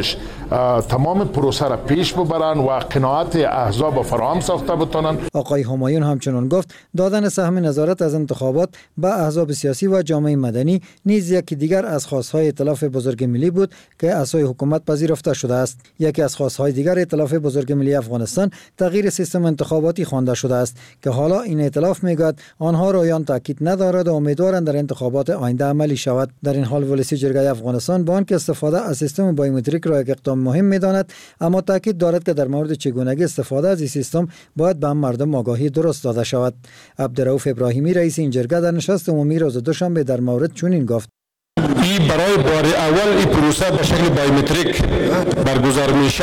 تمام پروسه را پیش ببرن و قناعت احزاب فراهم ساخته بتونن. آقای همایون همچنان گفت دادن سهم نظارت از انتخابات به احزاب سیاسی و جامعه مدنی نیز یکی دیگر از خواستهای ائتلاف بزرگ ملی بود که از سوی حکومت پذیرفته شده است. یکی از خواستهای دیگر ائتلاف بزرگ ملی افغانستان تغییر سیستم انتخاباتی خوانده شده است که حالا این ائتلاف میگوید آنها رویان تاکید ندارد و امیدوارند در انتخابات آینده عملی شود. در این حال ولسی جرگه افغانستان با آنکه استفاده از سیستم بایومتریک را یک اقدام مهم می‌داند، اما تاکید دارد که در مورد چگونگی استفاده از این سیستم باید به مردم آگاهی درست داده شود. عبدالرؤوف ابراهیمی رئیس این جرگه در نشست عمومی روز دوشنبه در مورد چنین گفت: این برای بار اول این پروسه به شکل بایومتریک برگزار میشه.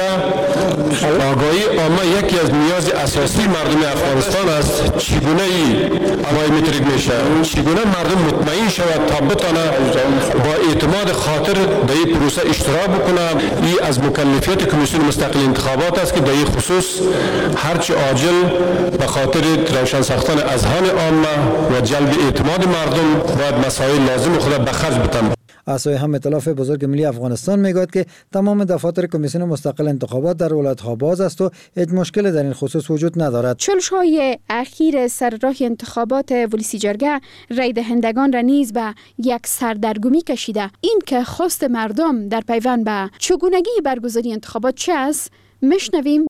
آگاهی عامه یکی از نیاز اساسی مردم افغانستان است. چگونه این بایومتریک میشه، چگونه مردم مطمئن شود تا بتونه با اعتماد خاطر در این پروسه اشتراک بکنه. این از مکلفیت کمیسیون مستقل انتخابات است که در این خصوص هرچی عاجل به خاطر روشن ساختن اذهان عامه و جلب اعتماد مردم باید مسائل لازم خود به خرج بتن. از سوی هم ائتلاف بزرگ ملی افغانستان میگوید که تمام دفاتر کمیسیون مستقل انتخابات در ولایت‌ها باز است و هیچ مشکلی در این خصوص وجود ندارد. چالش‌های اخیر سر راه انتخابات ولسی جرگه رای دهندگان را نیز به یک سردرگمی کشیده. این که خواست مردم در پیوند به چگونگی برگزاری انتخابات چه است میشنویم.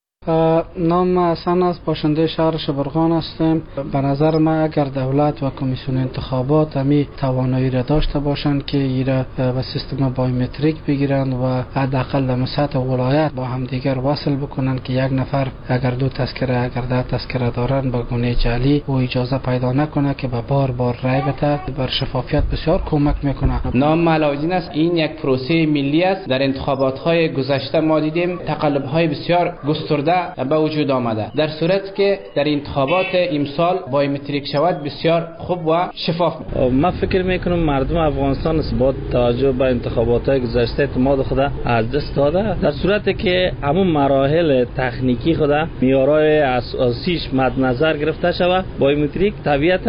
نام حسن است، باشنده شهر شبرغان هستم. به نظر من اگر دولت و کمیسیون انتخابات همی توانایی را داشته باشند که ایرا به سیستم بایومتریک بگیرند و حداقل در سطح ولایت با هم دیگر وصل بکنند که یک نفر اگر 2 تذکره اگر 10 تذکره دارند به گونه جعلی و اجازه پیدا نکنه که به بار رای بده، بر شفافیت بسیار کمک میکنه. نام ملاودین است. این یک پروسه ملی است. در انتخابات های گذشته ما دیدیم تقلب های بسیار گسترده به وجود آمده. در صورت که در انتخابات امسال بایومتریک شود بسیار خوب و شفاف. من فکر میکنم مردم افغانستان با توجه به انتخابات گذشته اعتماد خود از دست داده. در صورتی که همون مراحل تکنیکی خود معیارهای اساسیش مد نظر گرفته شود، بایومتریک طبیعتا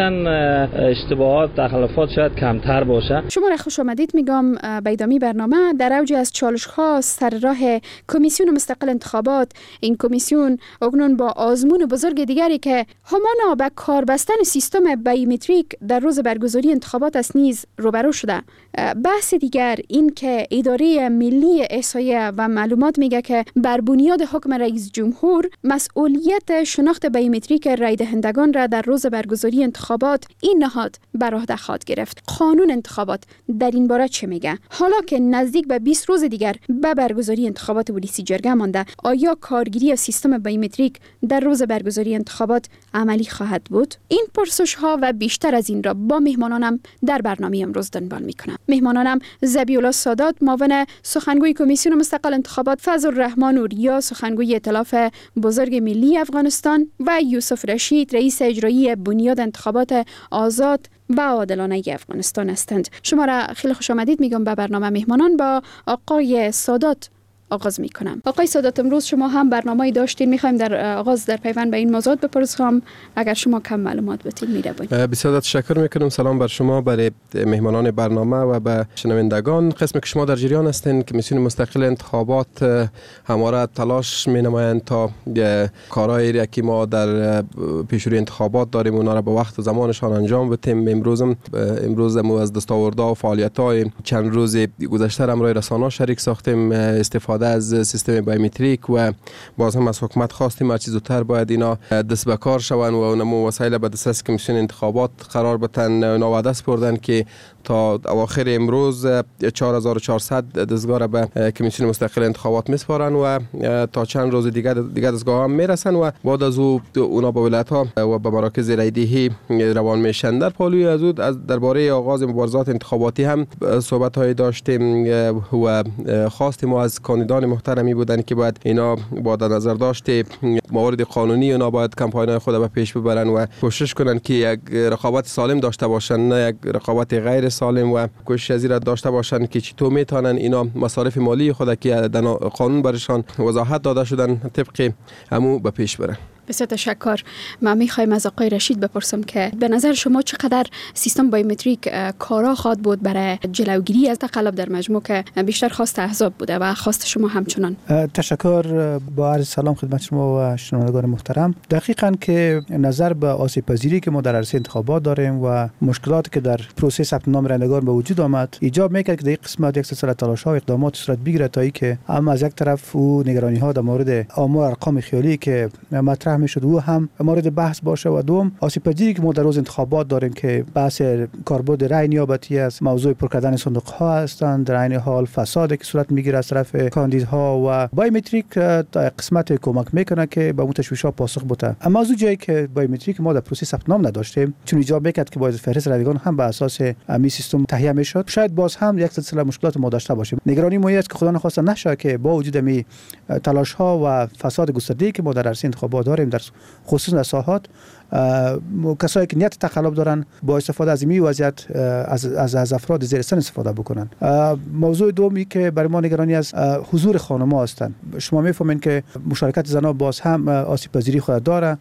اشتباهات تخلفات شاید کمتر باشه. شما را خوش آمدید میگم به ادامه برنامه. در اوج از چالش‌ها سر راه کمیسیون مستقل انتخابات، این کمیسیون اکنون با آزمون بزرگ دیگری که همانا به کار بستن سیستم بایومتریک در روز برگزاری انتخابات است نیز روبرو شده. بحث دیگر این که اداره ملی احصایه و معلومات میگه که بر بنیاد حکم رئیس جمهور مسئولیت شناخت بایومتریک رای دهندگان را در روز برگزاری انتخابات این نهاد بر عهده خواهد گرفت. قانون انتخابات در این باره چه میگه؟ حالا که نزدیک به 20 روز دیگر به برگزاری انتخابات ولسی جرگه مانده، آیا کارگیری سیستم بایومتریک در روز برگزاری انتخابات عملی خواهد بود؟ این پرسش ها و بیشتر از این را با مهمانانم در برنامه امروز دنبال میکنم. مهمانانم ذبیح‌الله سادات، معاون سخنگوی کمیسیون مستقل انتخابات، فضل الرحمن اوریا، سخنگوی ائتلاف بزرگ ملی افغانستان و یوسف رشید، رئیس اجرایی بنیاد انتخابات آزاد و عادلانه افغانستان هستند. شما را خیلی خوش آمدید میگم به برنامه مهمانان. با آقای سادات آغاز میکنم. آقای سادات، امروز شما هم برنامه‌ای داشتین، میخوایم در آغاز در پیوند به این موضوع بپرسم، اگر شما کم معلومات بدین می‌رویم. بسیار تشکر میکنم. سلام بر شما، برای مهمانان برنامه و به شنوندگان. قسم که شما در جریان هستین، کمیسیون مستقل انتخابات همواره تلاش مینمایند تا کارهایی که ما در پیشروی انتخابات داریم اونا را به وقت و زمانشان انجام بدیم. امروز ما از دستاوردها و فعالیت‌های چند روز گذشته همراه رسانه‌ها شریک ساختیم، استفاده از سیستم بایومتریک و باز هم از حکومت خواستیم هر چیز زودتر باید اینا دست به کار شوند و اونم وسایل به دسترس کمیسیون انتخابات قرار بدن. اونا وعده سپردن که تا اواخر امروز 4400 دستگاه را به کمیسیون مستقل انتخابات میسپارن و تا چند روز دیگه دستگاه هم میرسن و بعد از اونا به ولایت‌ها و به مراکز رایدهی روان میشن. در پالوی از درباره آغاز مبارزات انتخاباتی هم صحبت‌های داشتیم و خواستیم از کاندیدان محترمی بودن که باید اینا با در نظر داشته موارد قانونی اونا باید کمپاین‌های خود به پیش ببرن و کوشش کنن که یک رقابت سالم داشته باشن، نه یک رقابت غیر سالم، و کوشش از این داشته باشن که چطور میتونن اینا مصارف مالی خود که در قانون برشان وضاحت داده شدن طبق همو به پیش برن. بسیار تشکر. ما میخوایم از آقای رشید بپرسم که به نظر شما چقدر سیستم بایومتریک کارا خواد بود برای جلوگیری از تقلب در مجموع که بیشتر خواست احزاب بوده و خواست شما همچنان؟ تشکر. با عرض سلام خدمت شما و شنوندگان محترم. دقیقاً که نظر به آسیب پذیری که ما در عرصه انتخابات داریم و مشکلاتی که در پروسه ثبت نام رایندگان به وجود آمد ایجاب میکرد که در این قسمت یک سلسله تلاش‌ها و اقدامات صورت بگیره تا اینکه هم از یک طرف او نگرانی‌ها در مورد آمار ارقام خیالی که مطرح میشد و هم مورد بحث باشه و دوم آسیب پذیری که ما در روز انتخابات داریم که بحث کاربرد رای نیابتی از موضوع پر کردن صندوق ها هستند، در عین حال فسادی که صورت میگیره از طرف کاندیدها و بایومتریک تا قسمت کمک میکنه که به اون تشویش‌ها پاسخ بده. اما از جایی که بایومتریک ما در پروسه ثبت نام نداشتیم چون ایجاب میکرد که باید فهرست رایگان هم بر اساس امی سیستم تهیه میشد، شاید باز هم یک سلسله مشکلات ما داشته باشیم. نگرانی ما است که خدا نخواسته نشه که با وجود امی تلاش ها و فساد گسترده‌ای که ما در عرصه انتخابات داریم در خصوص در ساحات کسایی که نیت تقلب دارن با استفاده از این وضعیت از افراد زیر سن استفاده بکنن. موضوع دومی که برای ما نگرانی از حضور خانم‌ها هستند. شما میفهمین که مشارکت زنان باز هم آسیب پذیری خود داره.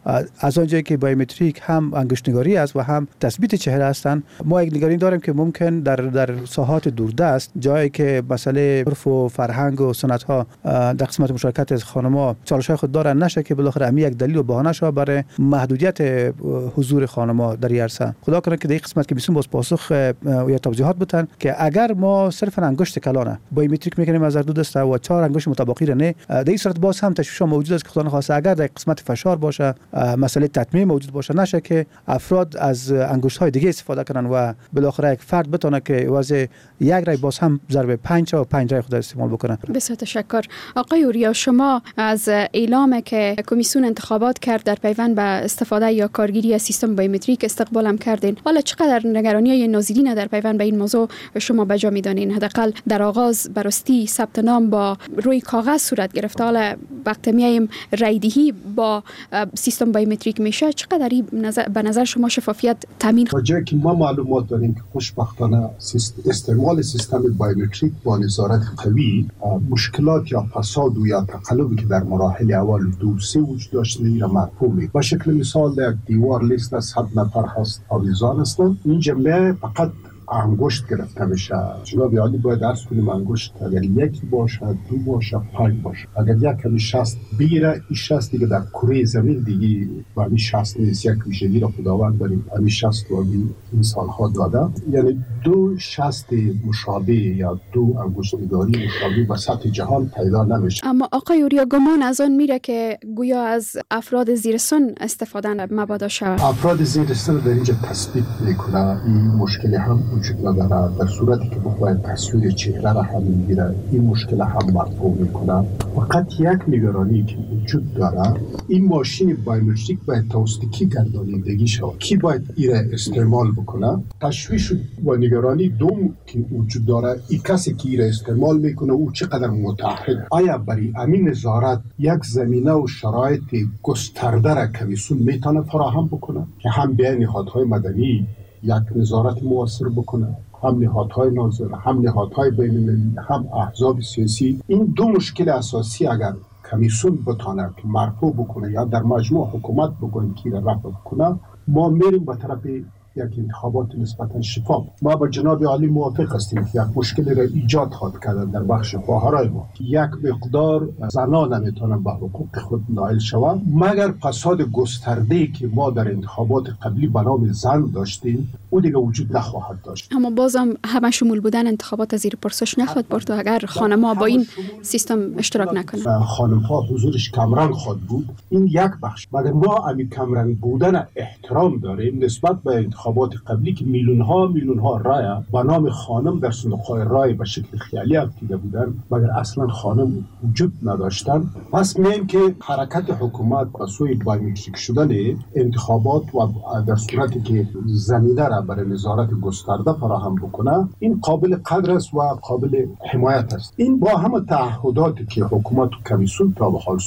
از آنجایی که بایومتریک هم انگشت‌نگاری است و هم تثبیت چهره هستند، ما یک نگرانی داریم که ممکن در ساحات دوردست جایی که مسئله عرف و فرهنگ و سنت‌ها در قسمت مشارکت خانم‌ها چالش‌های خود دارن نشه که بالاخره امی یک دلیل و بهانه شه برای محدودیت حضور خانم‌ها در عرصه. خدا کنه که در این قسمت که میسون باز پاسخ یا توضیحات بدن که اگر ما صرف انگشت کلانه بایومتریک میکنیم از دو دسته و 4 انگشت متباقی را نه، در این صورت باز هم تشویش موجود است که خدا نخواسته اگر در قسمت فشار باشه مسئله تطمیع موجود باشه نشه که افراد از انگشت‌های دیگه استفاده کنن و بالاخره یک فرد بتونه که واسه یک رای باز هم ضرب 5 و 5 رای خود استعمال بکنه. بسیار تشکر. آقای اوریا، شما از اعلام که کمیسیون انتخابات کرد در پیوند به استفاده یا کارگیری از سیستم بایومتریک استقبال هم کردین. حالا چقدر نگرانی‌های ناظرین در پیوند به این موضوع شما به جا می‌دانین؟ حداقل در آغاز براستی ثبت نام با روی کاغذ صورت گرفت، حالا وقتی میایم رایدهی با سیستم بایومتریک میشه، چقدر به نظر شما شفافیت تامین؟ جایی که ما معلومات داریم که خوشبختانه استعمال سیستم بایومتریک با نظارت قوی مشکلات یا فساد و یا تقلبی که در مراحل اول 2 3 وجود داشته را مرفوع می. با شکل مثال در دیوار لیست از 100 نفر هست آویزان هستند، این جمله فقط انگشت گرفته میشه. جناب عالی باید درس کنیم انگشت اگر 1 باشه 2 باشه 5 باشه، اگر یک کمی 60 بگیره این 60 دیگه در کره زمین دیگه و این 60 نیست، یک ویژگی را خداوند داریم همین 60 و این سالها داده، یعنی 2 60 مشابه یا 2 انگشت‌نگاری مشابه به سطح جهان پیدا نمیشه. اما آقای اوریا گمان از آن میره که گویا از افراد زیر سن استفاده مبادا شود. افراد زیر سن در اینجا تثبیت میکنه این مشکل هم وجود نداره، در صورتی که بخواهد تصویر چهره را هم میگیره این مشکل هم مرفوع میکنه. فقط یک نگرانی که وجود داره این ماشین بایومتریک باید توسط گردانندگی شود، کی باید ایره استعمال بکنه. تشویش و نگرانی دوم که وجود داره این کسی که ایره استعمال میکنه او چقدر متعهد، آیا برای امین نظارت یک زمینه و شرایط گسترده را کمیسیون میتونه فراهم بکنه که هم بین نهادهای مدنی یک نظارت مؤثر بکنه، هم نهادهای ناظر، هم نهادهای بین‌المللی، هم احزاب سیاسی. این 2 مشکل اساسی اگر کمیسیون بتونه که مرفوع بکنه یا در مجموع حکومت بکنه که رفع بکنه، ما میریم به طرف یک انتخابات نسبتا شفاف. ما با جناب عالی موافق هستیم که یک مشکل را ایجاد خواهد کردن در بخش خواهرای ما، یک مقدار زنان نمیتونن به حقوق خود نائل شوند مگر فساد گسترده‌ای که ما در انتخابات قبلی به نام زن داشتیم او دیگه وجود نخواهد داشت. اما بازم همه شمول بودن انتخابات زیر پرسش نخواهد برد اگر خانم‌ها با این سیستم اشتراک نکنند. خانم‌ها حضورش کمرنگ خواهد بود، این یک بخش. مگر ما امی کمرنگ بودن احترام داریم نسبت به انتخابات قبلی که میلیون ها رای با نام خانم در صندوق‌های رای به شکل خیالی افتیده بودن مگر اصلا خانم وجود نداشتن. پس میگیم که حرکت حکومت به سوی بایومتریک شدن انتخابات و در صورتی که زمینه را برای نظارت گسترده فراهم بکنه این قابل قدر است و قابل حمایت است. این با همه تعهداتی که حکومت و کمیسیون تا به حال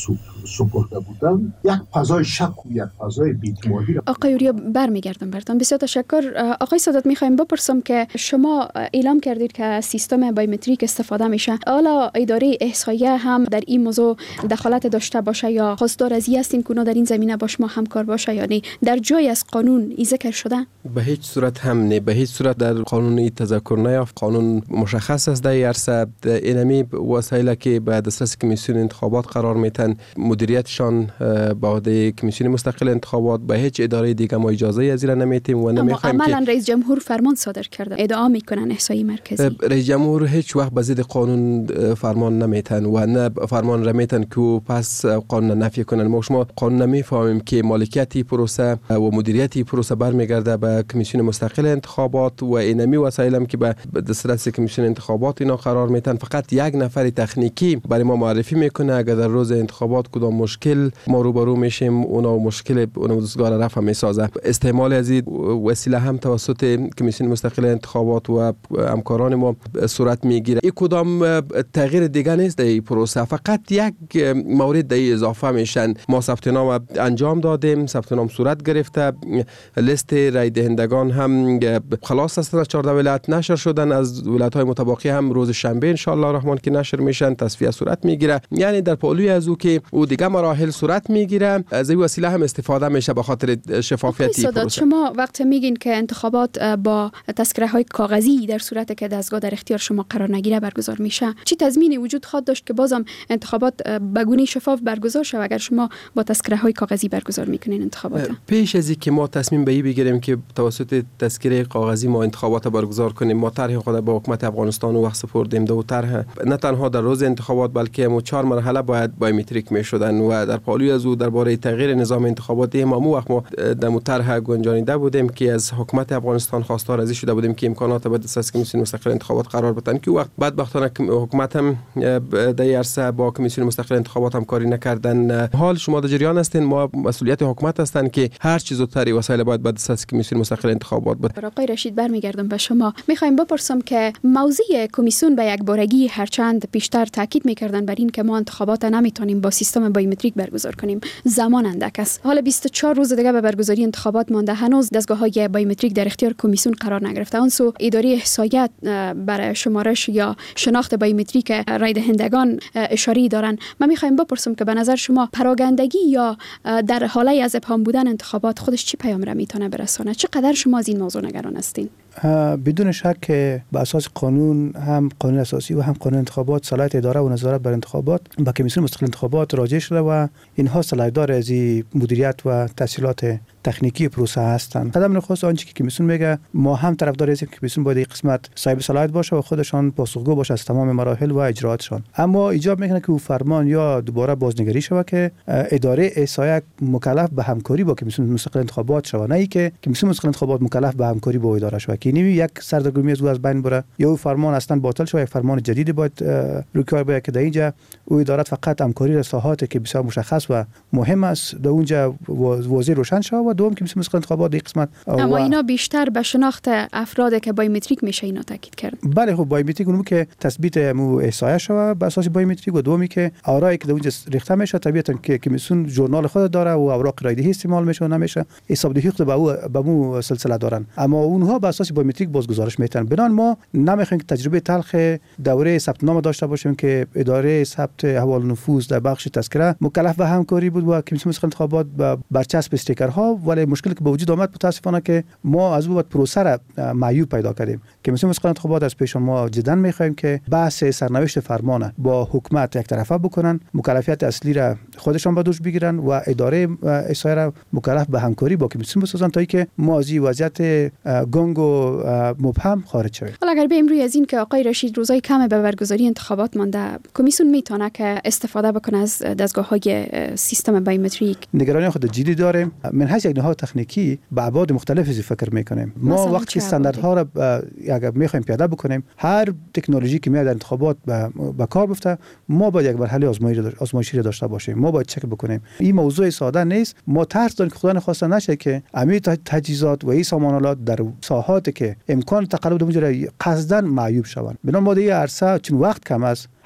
سپرده بودن یک فضای شک و یک فضای بی‌اعتمادی را آقای اوریا برمیگردم براتون. بسیار تشکر. آقای سادات میخوایم بپرسم که شما اعلام کردید که از سیستم بایومتریک استفاده میشه. حالا اداره احصایه هم در این موضوع دخالت داشته باشه یا خواستار از این هستین که در این زمینه با شما همکار باشه یا نه؟ در جای از قانون این ذکر شده؟ به هیچ صورت هم نه، به هیچ صورت در قانون این تذکر نیافت. قانون مشخص است در عرصه اینمی وسایلی که به دسترس کمیسیون انتخابات قرار میتن مدیریتشان با عهده کمیسیون مستقل انتخابات. به هیچ اداره دیگه ما اجازه از این نمیتیم و نمیخوایم که عملاً رئیس جمهور فرمان صادر کرده ادعا میکنن احصایی مرکزی. رئیس جمهور هیچ وقت به ضد قانون فرمان نمیتن و نه فرمان رمیتن که پس قانون نفی کنن. ما شما قانون نمیفهمیم که مالکیتی پروسه و مدیریتی پروسه برمیگرده به کمیسیون مستقل انتخابات و اینمی وسایل هم که به دسترس کمیسیون انتخابات اینا قرار میتن. فقط یک نفر تکنیکی برای ما معرفی میکنه اگر در روز انتخابات کدام مشکل ما روبرو میشیم اونا مشکل اون دستگاه رفع میسازه. استعمال از این وسیله هم توسط کمیسیون مستقل انتخابات و همکاران ما صورت میگیره. این کدام تغییر دیگه نیست در این پروسه، فقط یک مورد در اضافه میشن. ما ثبت نام انجام دادیم، ثبت نام صورت گرفته، لیست رای دهندگان هم خلاص هستن از 14 ولایت نشر شدن، از ولایت‌های متبقی هم روز شنبه ان شاء الله الرحمن که نشر میشن، تصفیه صورت میگیره. یعنی در پالوی از او که او دیگه مراحل صورت میگیره از این وسیله هم استفاده میشه به خاطر شفافیت پروسه. شما وقت میگین که انتخابات با تذکره‌های کاغذی در صورت که دستگاه در اختیار شما قرار نگیره برگزار میشه، چی تضمینی وجود خواهد داشت که بازم انتخابات به گونه شفاف برگزار شه اگر شما با تذکره‌های کاغذی برگزار میکنین انتخابات؟ پیش از اینکه ما تصمیم به این بگیریم که توسط تذکره کاغذی ما انتخابات برگزار کنیم، ما طرح خود با حکومت افغانستان و وقت سپردیم. دو طرح نه تنها در روز انتخابات بلکه مو 4 مرحله باید بایومتریک میشدن و در پالوی از او درباره تغییر نظام انتخاباتی ما وقت ما در طرح گنجانیده بودیم که از حکومت افغانستان خواستار از شده بودیم که امکانات به دسترس کمیسیون مستقل انتخابات قرار بدن که وقت بدبختانه حکومت هم در عرصه با کمیسیون مستقل انتخابات همکاری نکردن. حال شما در جریان هستین، ما مسئولیت حکومت هستند که هر چیز زودتر وسایل باید به دسترس کمیسیون مستقل انتخابات بده. آقای رشید برمیگردم به شما. میخوایم بپرسم که موضوع کمیسیون به یک بارگی هرچند بیشتر تاکید میکردن بر این که ما انتخابات نمیتونیم با سیستم بایومتریک برگزار کنیم، زمان اندک است. حالا 24 روز دیگه به برگزاری انتخابات مانده، هنوز دستگاه‌های بایومتریک در اختیار کمیسیون قرار نگرفته. اون سو اداره احصایه برای شمارش یا شناخت بایومتریک رای دهندگان اشاره دارن. من میخوایم بپرسم که به نظر شما پراگندگی یا در حاله از ابهام بودن انتخابات خودش چی پیام را میتونه برسونه؟ چقدر شما از این موضوع نگران هستین؟ بدون شک که به اساس قانون، هم قانون اساسی و هم قانون انتخابات، صلاحیت اداره و نظارت بر انتخابات با کمیسیون مستقل انتخابات راجع شده و اینها صلاحیت دار از مدیریت و تسهیلات تکنیکی پروسه هستند. قدم نخست آنچه که کمیسیون میگه ما هم طرفدار هستیم که کمیسیون باید این قسمت صاحب صلاحیت باشه و خودشان پاسخگو باشه از تمام مراحل و اجرااتشان. اما ایجاب میکنه که او فرمان یا دوباره بازنگری شود که اداره احصایه مکلف به همکاری با کمیسیون مستقل انتخابات شود، نه اینکه کمیسیون مستقل انتخابات مکلف به همکاری با اداره شود که نمی یک سردرگمی از او از بین بره یا او فرمان اصلا باطل شود، یک فرمان جدید باید روکار باید که در اینجا او اداره فقط همکاری در ساحاتی که بسیار مشخص و مهم است در اونجا واضح روشن شود و دوم کمیسیون مستقل انتخابات در قسمت اما اینا بیشتر به شناخت افراد که بایومتریک میشه اینا تاکید کرد. بله خب بایومتریک اونم که تثبیت مو احصایه شود بر اساس بایومتریک و دومی که آرایی که در اونجا ریخته میشه طبیعتا که کمیسیون ژورنال خود داره و اوراق رایدهی استعمال میشه نمیشه حسابدهی خود به مو سلسله دارن، اما اونها بر اساس بایومتریک بازگزارش میتن. بنان ما نمیخوایم که تجربه تلخ دوره ثبت نام داشته باشیم که اداره ثبت احوال نفوذ در بخش تذکره مکلف به همکاری بود و کمیسیون مستقل انتخابات برچسب استیکرها، ولی مشکلی که به وجود آمد متاسفانه که ما از بود پروسه را معیوب پیدا کردیم. کمیسیون مستقل انتخابات از پیش ما جدا میخوایم که بحث سرنوشت فرمان با حکومت یک طرفه بکنن، مکلفیت اصلی را خودشان به دوش بگیرن و اداره احصایه را مکلف به همکاری با کمیسیون بسازن تا اینکه ما از وضعیت گنگ و مبهم خارج شویم. حالا اگر بریم روی از این که آقای رشید روزای کم به برگزاری انتخابات مانده، کمیسیون میتونه که استفاده بکنه از دستگاه‌های سیستم بایومتریک؟ نگرانی خود جدی داریم. من هیچ یک نهاد تکنیکی به ابعاد مختلفی فکر میکنیم. ما وقتی استانداردها را اگر میخوایم پیاده بکنیم، هر تکنولوژی که میاد در انتخابات به کار بفته، ما باید یک مرحله آزمایشی داشته باشیم. ما باید چک بکنیم. این موضوع ساده نیست. ما ترس داریم که خدا نخواسته نشه که همه تجهیزات و این سامانالات در ساحاتی که امکان تقلب اونجا قصدن معیوب شوند. بنا ما در عرصه چون وقت کم است،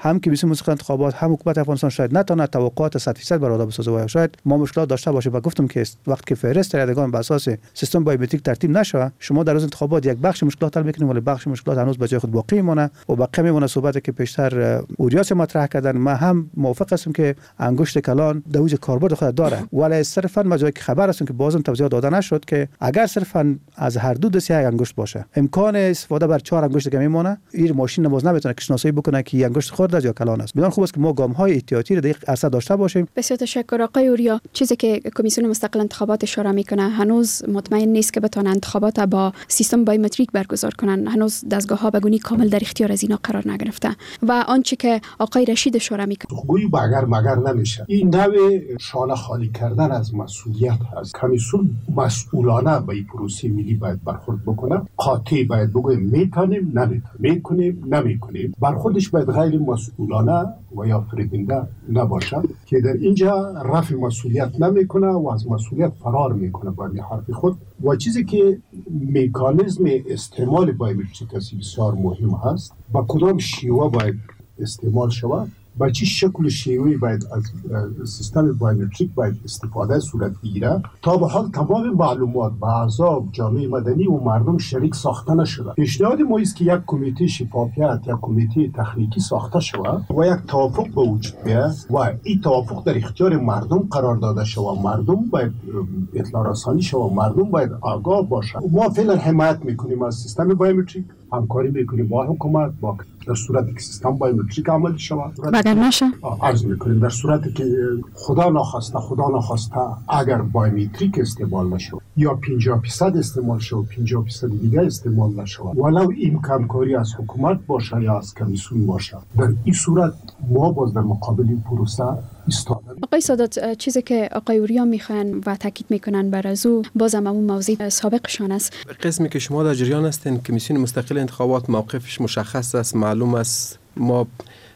هم کمیسیون مستقل انتخابات هم حکومت افغانستان شاید نتونه توقعات 100% برآورده بسازه و شاید ما مشکلات داشته باشه. و گفتم که وقتی که فهرست رایدگان بر اساس سیستم بایومتریک ترتیب نشه، شما در روز انتخابات یک بخش مشکلات حل میکنید ولی بخش مشکلات هنوز به جای خود باقی میمونه و باقی میمونه. صحبتی که پیشتر اوریاس مطرح کردن، من هم موافق هستم که انگشت کلان دوج کاربرد خود داره، ولی صرفا ما جایی که خبر هستم که بازم توضیح داده نشد که اگر صرفا از هر دو دست یک انگشت باشه، امکان استفاده بر 4 انگشت که میمونه، این ماشین نماز نمیتونه شناسایی بکنه که انگشت خورد یا کلان است. بدون خوب است که ما گام های احتیاطی را در اصل داشته باشیم. بسیار تشکر آقای اوریا. چیزی که کمیسیون مستقل انتخابات اشاره میکنه، هنوز مطمئن نیست که بتونه انتخابات با سیستم بایومتریک برگزار کنن. هنوز دستگاه ها به گونی کامل در اختیار از اینا قرار نگرفته و آنچه که آقای رشید اشاره میکنه گویی اگر مگر نمیشه. این نوع شانه خالی کردن از مسئولیت هست. کمیسیون مسئولانه به این پروسه ملی باید برخورد بکنه. قاطع باید بگه میتونیم نمیتونیم، میکنیم نمیکنیم. برخوردش باید غیر مسئولانه و یا فریبنده نباشه که در اینجا رفع مسئولیت نمیکنه و از مسئولیت فرار میکنه با حرف خود. و چیزی که مکانیزم استعمال بایومتریک بسیار مهم هست، با کدام شیوه باید استعمال شود، با چه شکل شیوهی باید از سیستم بایومتریک باید استفاده صورت بگیره. تا به حال تمام معلومات با احزاب، جامعه مدنی و مردم شریک ساخته نشده. پیشنهاد ما است که یک کمیته شفافیت یا کمیته تخنیکی ساخته شود و یک توافق به وجود بیاید و این توافق در اختیار مردم قرار داده شود. مردم باید اطلاع رسانی شود، مردم باید آگاه باشه. ما فعلا حمایت میکنیم از سیستم بایومتریک، همکاری میکنیم با حکومت با در صورتی که سیستم بایومتریک عمل شود. اگر نشه عرض میکنیم در صورتی که خدا نخواسته اگر بایومتریک استعمال نشود یا 50% استعمال شود، 50% دیگه استعمال نشود، ولو این کمکاری از حکومت باشه یا از کمیسیون باشه، در این صورت ما باز در مقابل این پروسه ایستادیم. آقای سادات، چیزی که آقای اوریا میخوان و تاکید میکنن بر از او بازم همون موضوع سابقشان است. قسمی که شما در جریان هستین، کمیسیون مستقل انتخابات موقفش مشخص است، معلوم است. ما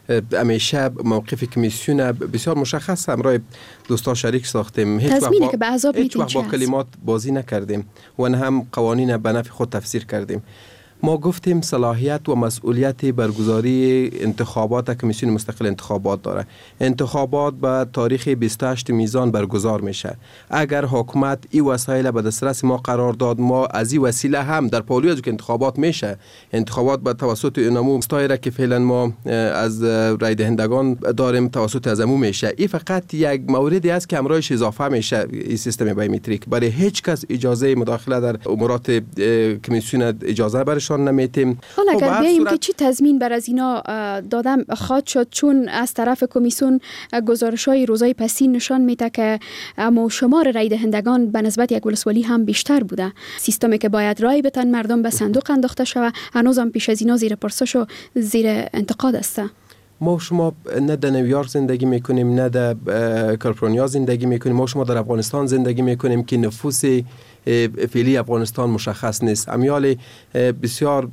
همیشه موقف کمیسیون بسیار مشخص همراه دوستا شریک ساختیم. هیچ وقت با کلمات بازی نکردیم و نه هم قوانین به نفع خود تفسیر کردیم. ما گفتیم صلاحیت و مسئولیت برگزاری انتخابات کمیسیون مستقل انتخابات داره. انتخابات به تاریخ 28 میزان برگزار میشه. اگر حکومت این وسایل به دسترس ما قرار داد، ما از این وسیله هم در پالوی از که انتخابات میشه، انتخابات به توسط اینمو استایره که فعلا ما از رای دهندگان داریم توسط از امو میشه. این فقط یک موردی است که امرایش اضافه میشه این سیستم بایومتریک. برای هیچ کس اجازه مداخله در امورات کمیسیون اجازه برش نمیتیم. حالا اگر بیاییم که چی تضمین بر از اینا دادم خواهد شد، چون از طرف کمیسیون گزارش‌های روزهای پسین نشان میده که اما شمار رای دهندگان به نسبت یک ولسوالی هم بیشتر بوده. سیستمی که باید رای بدن مردم به صندوق انداخته شود، هنوز هم پیش از اینا زیر پرسش و زیر انتقاد است. ما شما نه در نیویورک زندگی میکنیم، نه در کالیفرنیا زندگی میکنیم. ما شما در افغانستان زندگی میکنیم که نفوس فعلی افغانستان مشخص نیست. امیال بسیار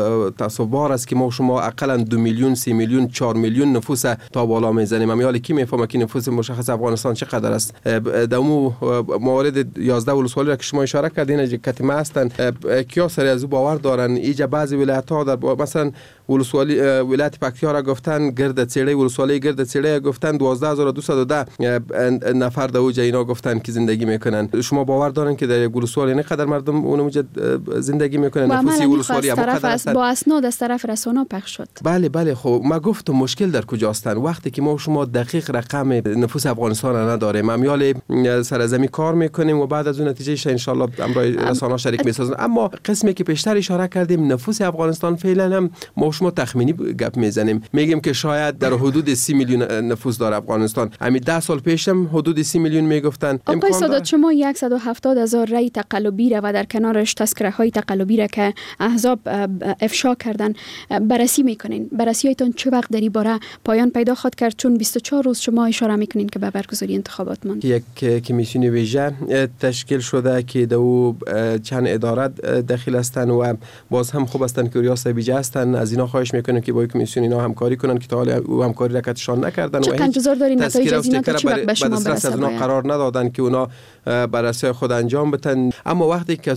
تصور است که ما شما اقلا 2 میلیون، 3 میلیون، 4 میلیون نفوس تا بالا میزنیم. امیال کی میفهمه که نفوس مشخص افغانستان چقدر است؟ دمو موارد 11 ولسوالی را که شما اشاره کردین کتمه هستن، کیا سری از او باور دارن؟ اینجا بعضی ولایت ها در مثلا ولسوالی ولایت پکتیا را گفتن گرد چیړی ولسوالی گرد چیړی گفتن 12210 نفر در اوج اینا گفتن که زندگی میکنن. شما باور دارن که در ولسوالی نه قدر مردم اونجا زندگی میکنن؟ نفوسی ولسوالی هم است با اسناد از طرف رسانه‌ها پخش شد. بله خب ما گفتم مشکل در کجاست. وقتی که ما شما دقیق رقم نفوس افغانستان را نداریم، امیال سرزمین کار میکنیم و بعد از اون نتیجه ان شاء الله امرای رسانه‌ها شریک میسازن. اما قسمی که پیشتر اشاره کردیم نفوس افغانستان فعلا هم ما شما تخمینی گپ میزنیم، میگیم که شاید در حدود 30 میلیون نفوس داره افغانستان. همین 10 سال پیشم حدود 30 میلیون میگفتن. آقای سادات، شما 170,000 رای تقلبی را و در کنارش تذکره های تقلبی را که احزاب افشا کردن بررسی میکنین. بررسی هایتون چه وقت در این باره پایان پیدا خواهد کرد؟ چون 24 روز شما اشاره میکنین که به برگزاری انتخابات ماند. یک کمیسیون ویژه تشکیل شده که دو چند اداره داخل هستن و باز هم خوب هستن که ریاست ویژه هستن. از اینا خواهش میکنیم که با کمیسیون اینا همکاری کنن که تا حالا او همکاری رکتشان نکردن و انتظار دارین نتایج از اینا تا چه وقت به شما برسه؟ قرار ندادن که اونا بررسی خود انجام بدن. هستند، اما وقتی که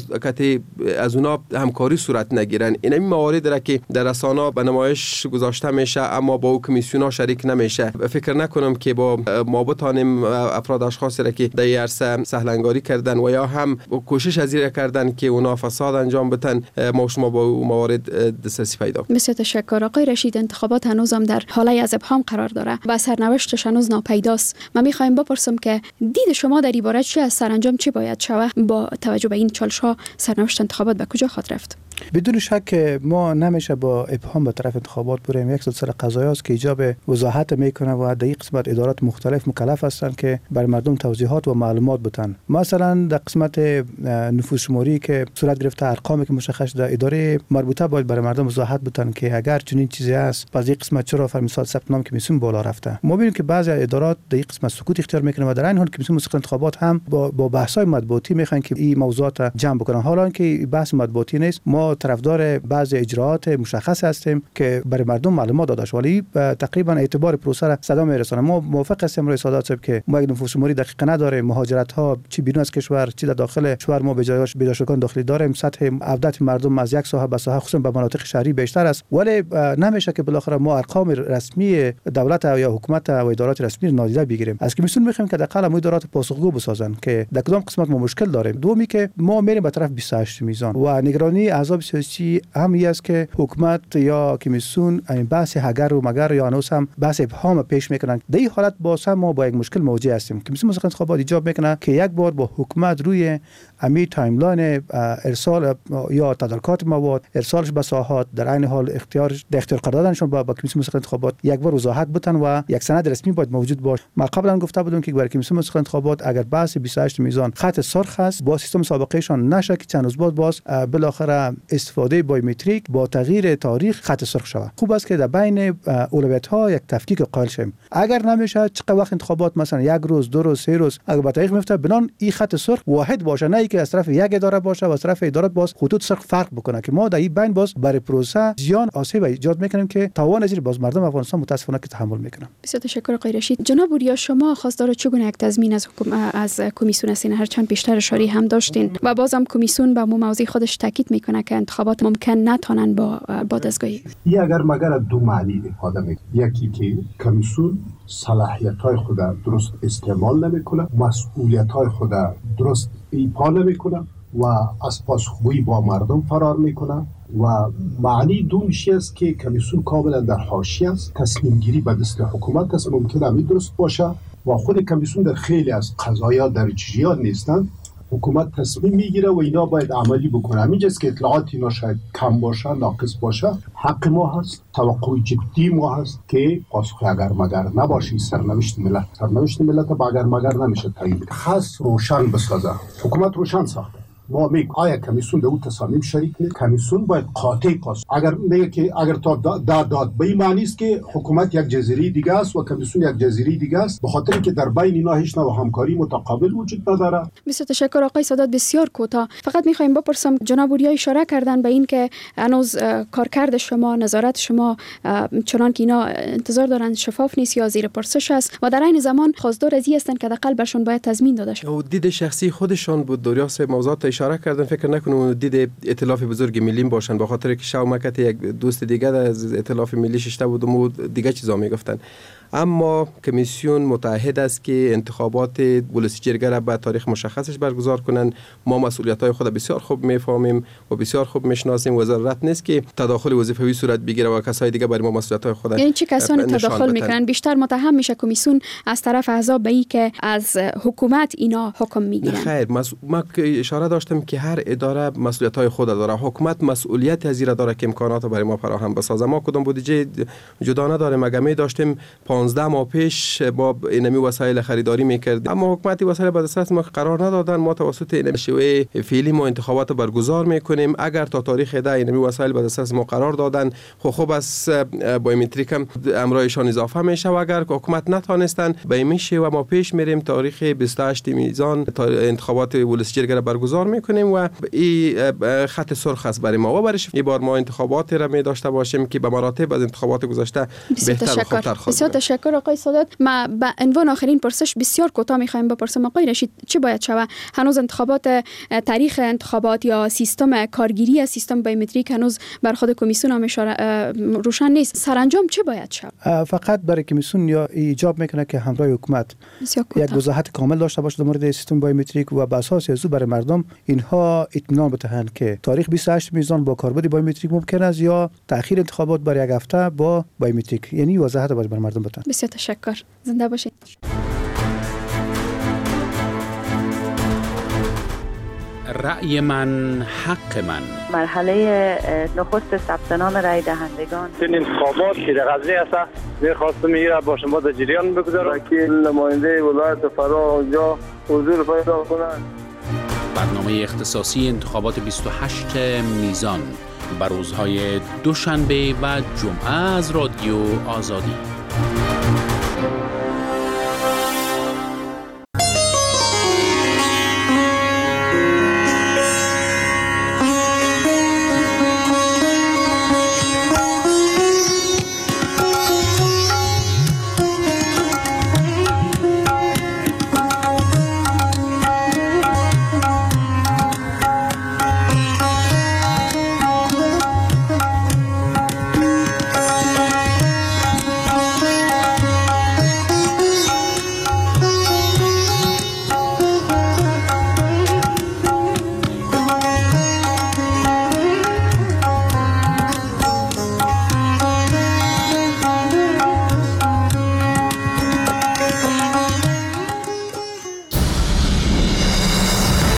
از اونا همکاری صورت نگیرن، این موارد را که در رسانه به نمایش گذاشته میشه اما با او کمیسیونا شریک نمیشه، فکر نکنم که با ما بتانیم افراد اشخاصی را که در عرصه سهلنگاری کردن و یا هم کوشش از این کردن که اونا فساد انجام بدن ما شما با موارد دسترسی پیدا کنیم. بسیار تشکر آقای رشید. انتخابات هنوزم در حاله از ابهام قرار داره و سرنوشتش هنوز ناپیداست. ما میخوایم بپرسم که دید شما در این باره چی از سرانجام چی باید شود؟ با توجه به این چالش‌ها سرنوشت انتخابات به کجا خواهد رفت؟ بدون شک ما نمیشه با ابهام به طرف انتخابات بریم. یک سلسله قضایا است که ایجاب وضاحت میکنه و در این قسمت ادارات مختلف مکلف هستند که بر مردم توضیحات و معلومات بدن. مثلا در قسمت نفوس شماری که صورت گرفته، ارقامی که مشخص در اداره مربوطه باید بر مردم وضاحت بدن که اگر چنین چیزی است پس این قسمت چرا فرمانساد ثبت نام کمیسیون بالا رفته. ما ببینیم که بعضی ادارات در این قسمت سکوت اختیار میکنن و در این حال کمیسیون مستقل انتخابات هم با بحث‌های مطبوعاتی میخوان که این موضوعات جمع بکنن، حالا که بحث مطبوعاتی نیست. ما طرفدار بعضی اجراءات مشخص هستیم که برای مردم معلومات داده شود، ولی تقریبا اعتبار پروسه را صدا میرسونه. ما موافق هستیم رئیس سادات صاحب که ما یک نفوس شماری دقیق نداریم، مهاجرت ها چی بیرون از کشور چی در داخل کشور ما به جایش بیداشکان داخلی داریم، سطح عودت مردم از یک ساحه به ساحه خصوصا به مناطق شهری بیشتر است، ولی نمیشه که بالاخره ما ارقام رسمی دولت یا حکومت و ادارات رسمی نادیده بگیریم. از کمیسیون میخوایم که دقیقاً ما ادارات پاسخگو بسازن که در کدام قسمت ما مشکل داریم. دومی که ما میریم به طرف 28 میزان و نگرانی احزاب سیاسی همی است که حکومت یا کمیسیون این بحث اگر و مگر یا هنوز هم بحث ابهام پیش میکنن. در این حالت باز هم ما با یک مشکل مواجه هستیم. کمیسیون مستقل انتخابات ایجاب میکنه که یک بار با حکومت روی امی تایملاین ارسال یا تدارکات مواد، ارسالش به ساحات، در عین حال اختیار قرار دادنشون با کمیسیون مستقل انتخابات یک بار وضاحت بدن و یک سند رسمی باید موجود باشه. ما قبلا گفته بودم که برای کمیسیون مستقل انتخابات اگر بحث 28 میزان خط سرخ است با سیستم سابقهشان نشه که چند روز بعد باز بالاخره استفاده بایومتریک با تغییر تاریخ خط سرخ شود. خوب است که در بین اولویت ها یک تفکیک قائل شیم. اگر نمیشه چقدر وقت انتخابات مثلا یک روز، دو روز، سه روز اگر با تاریخ میفته بنان این خط سرخ واحد باشه، نه که از طرف یک اداره باشه و از طرف ادارات باز خطوط سرخ فرق بکنه که ما در این بین باز برای پروسه زیان آسیب ایجاد میکنیم که تاوان از باز مردم افغانستان متاسفانه که تحمل میکنن. بسیار تشکر آقای رشید. جناب وریا، شما خواستار چگونه یک تضمین از کمیسیون هستین؟ هرچند بیشتر اشاره هم داشتین و بازم کمیسیون به موضوع خودش تاکید میکنه که انتخابات ممکن نتونن با دستگاهی. این اگر مگر دو معنی ifade میکنه. یکی که کمیسیون صلاحیت‌های خود درست استعمال نمیکنه، مسئولیت‌های خود درست ایفا نمیکنه و از پاسخگویی با مردم فرار میکنه و معنی دومش است که کمیسیون کاملا در حاشیه است. تصمیم گیری به دست حکومت است، ممکنه همین درست باشه و خود کمیسیون در خیلی از قضایا در جریان نیستند. حکومت تصمیم میگیره و اینا باید عملی بکنه. همینجاست که اطلاعات اینا شاید کم باشه، ناقص باشه. حق ما هست، توقع جدی ما هست که پاسخ اگر مگر نباشه. سرنوشت ملت با اگر مگر نمیشه تعیین. خاص روشن بسازه. حکومت روشن ساخته. ما میگیم آیا کمیسیون در اون تصامیم شریک نیست؟ کمیسیون باید قاطع پاسخ. اگر میگه که اگر تا داد به این معنی است که حکومت یک جزیره دیگه است و کمیسیون یک جزیره دیگه است، به خاطر که در بین اینا هیچ نوع همکاری متقابل وجود نداره. بسیار تشکر آقای سادات. بسیار کوتاه فقط میخوایم بپرسم، جناب وریا اشاره کردن به این که هنوز کارکرد شما، نظارت شما چنان که اینا انتظار دارن شفاف نیست یا زیر پرسش است و در عین زمان خواستار از این هستند که حداقل برشون باید تضمین داده شه. دید شخصی خودشان بود. دوریاس موضوعات اشاره کردن، فکر نکنم دید ائتلاف بزرگ ملی باشن، به خاطر که شاو مکت یک دوست دیگه از ائتلاف ملی ششته بود و دیگه چیزا میگفتن. اما کمیسیون متعهد است که انتخابات ولسی جرگه را به تاریخ مشخصش برگزار کنند. ما مسئولیت‌های خود بسیار خوب میفهمیم و بسیار خوب میشناسیم و ضرورت نیست که تداخل وظیفوی صورت بگیره و کسای دیگه برای ما مسئولیت‌های خود. یعنی چه کسانی تداخل میکنن؟ بیشتر متهم میشه کمیسیون از طرف احزاب به این که از حکومت اینا حکم میگیرن. خیر، ما اشاره داشتم که هر اداره مسئولیت‌های خود داره. حکومت مسئولیت از این داره که امکانات برای ما فراهم بسازه. ما کدام بودجه جدا نداریم. اگه می داشتیم 15 ماه پیش با اینمی وسایل خریداری میکردیم، اما حکومت وسایل به دسترس ما قرار ندادن. ما توسط این شیوه فعلی ما انتخابات برگزار میکنیم. اگر تا تاریخ 10 اینمی وسایل به دسترس ما قرار دادن، خب از بایومتریک هم امرایشان اضافه میشه و اگر حکومت نتونستن به این میشه و ما پیش میریم تاریخ 28 میزان انتخابات ولسی جرگه برگزار میکنیم و این خط سرخ است برای ما و برای این بار ما انتخاباتی را می داشته باشیم که به مراتب از انتخابات گذشته بهتر و خوبتر خواهد. بسیار تشکر آقای سادات. ما به عنوان آخرین پرسش بسیار کوتاه میخوایم بپرسم آقای رشید چه باید شود؟ هنوز انتخابات، تاریخ انتخابات یا سیستم کارگیری از سیستم بایومتریک هنوز بر خود کمیسیون هم روشن نیست. سرانجام چه باید شود؟ فقط برای کمیسیون یا ایجاب میکنه که همراه حکومت یک وضاحت کامل داشته باشه در مورد سیستم بایومتریک و به اساس از برای مردم اینها اطمینان بدهند که تاریخ 28 میزان با کاربرد بایومتریک ممکن است یا تأخیر انتخابات برای یک هفته با بایومتریک، یعنی وضاحت باید برای مردم بدهند. بسیار تشکر. زنده باشید. رأی من حق من. مرحله نخست ثبت نام رأی دهندگان. این انتخابات که در غزنی است می‌خواستم میره با شما در جریان بگذارم که نماینده ولایت فرا اونجا حضور پیدا کنند. برنامه اختصاصی انتخابات 28 میزان بر روزهای دوشنبه و جمعه از رادیو آزادی.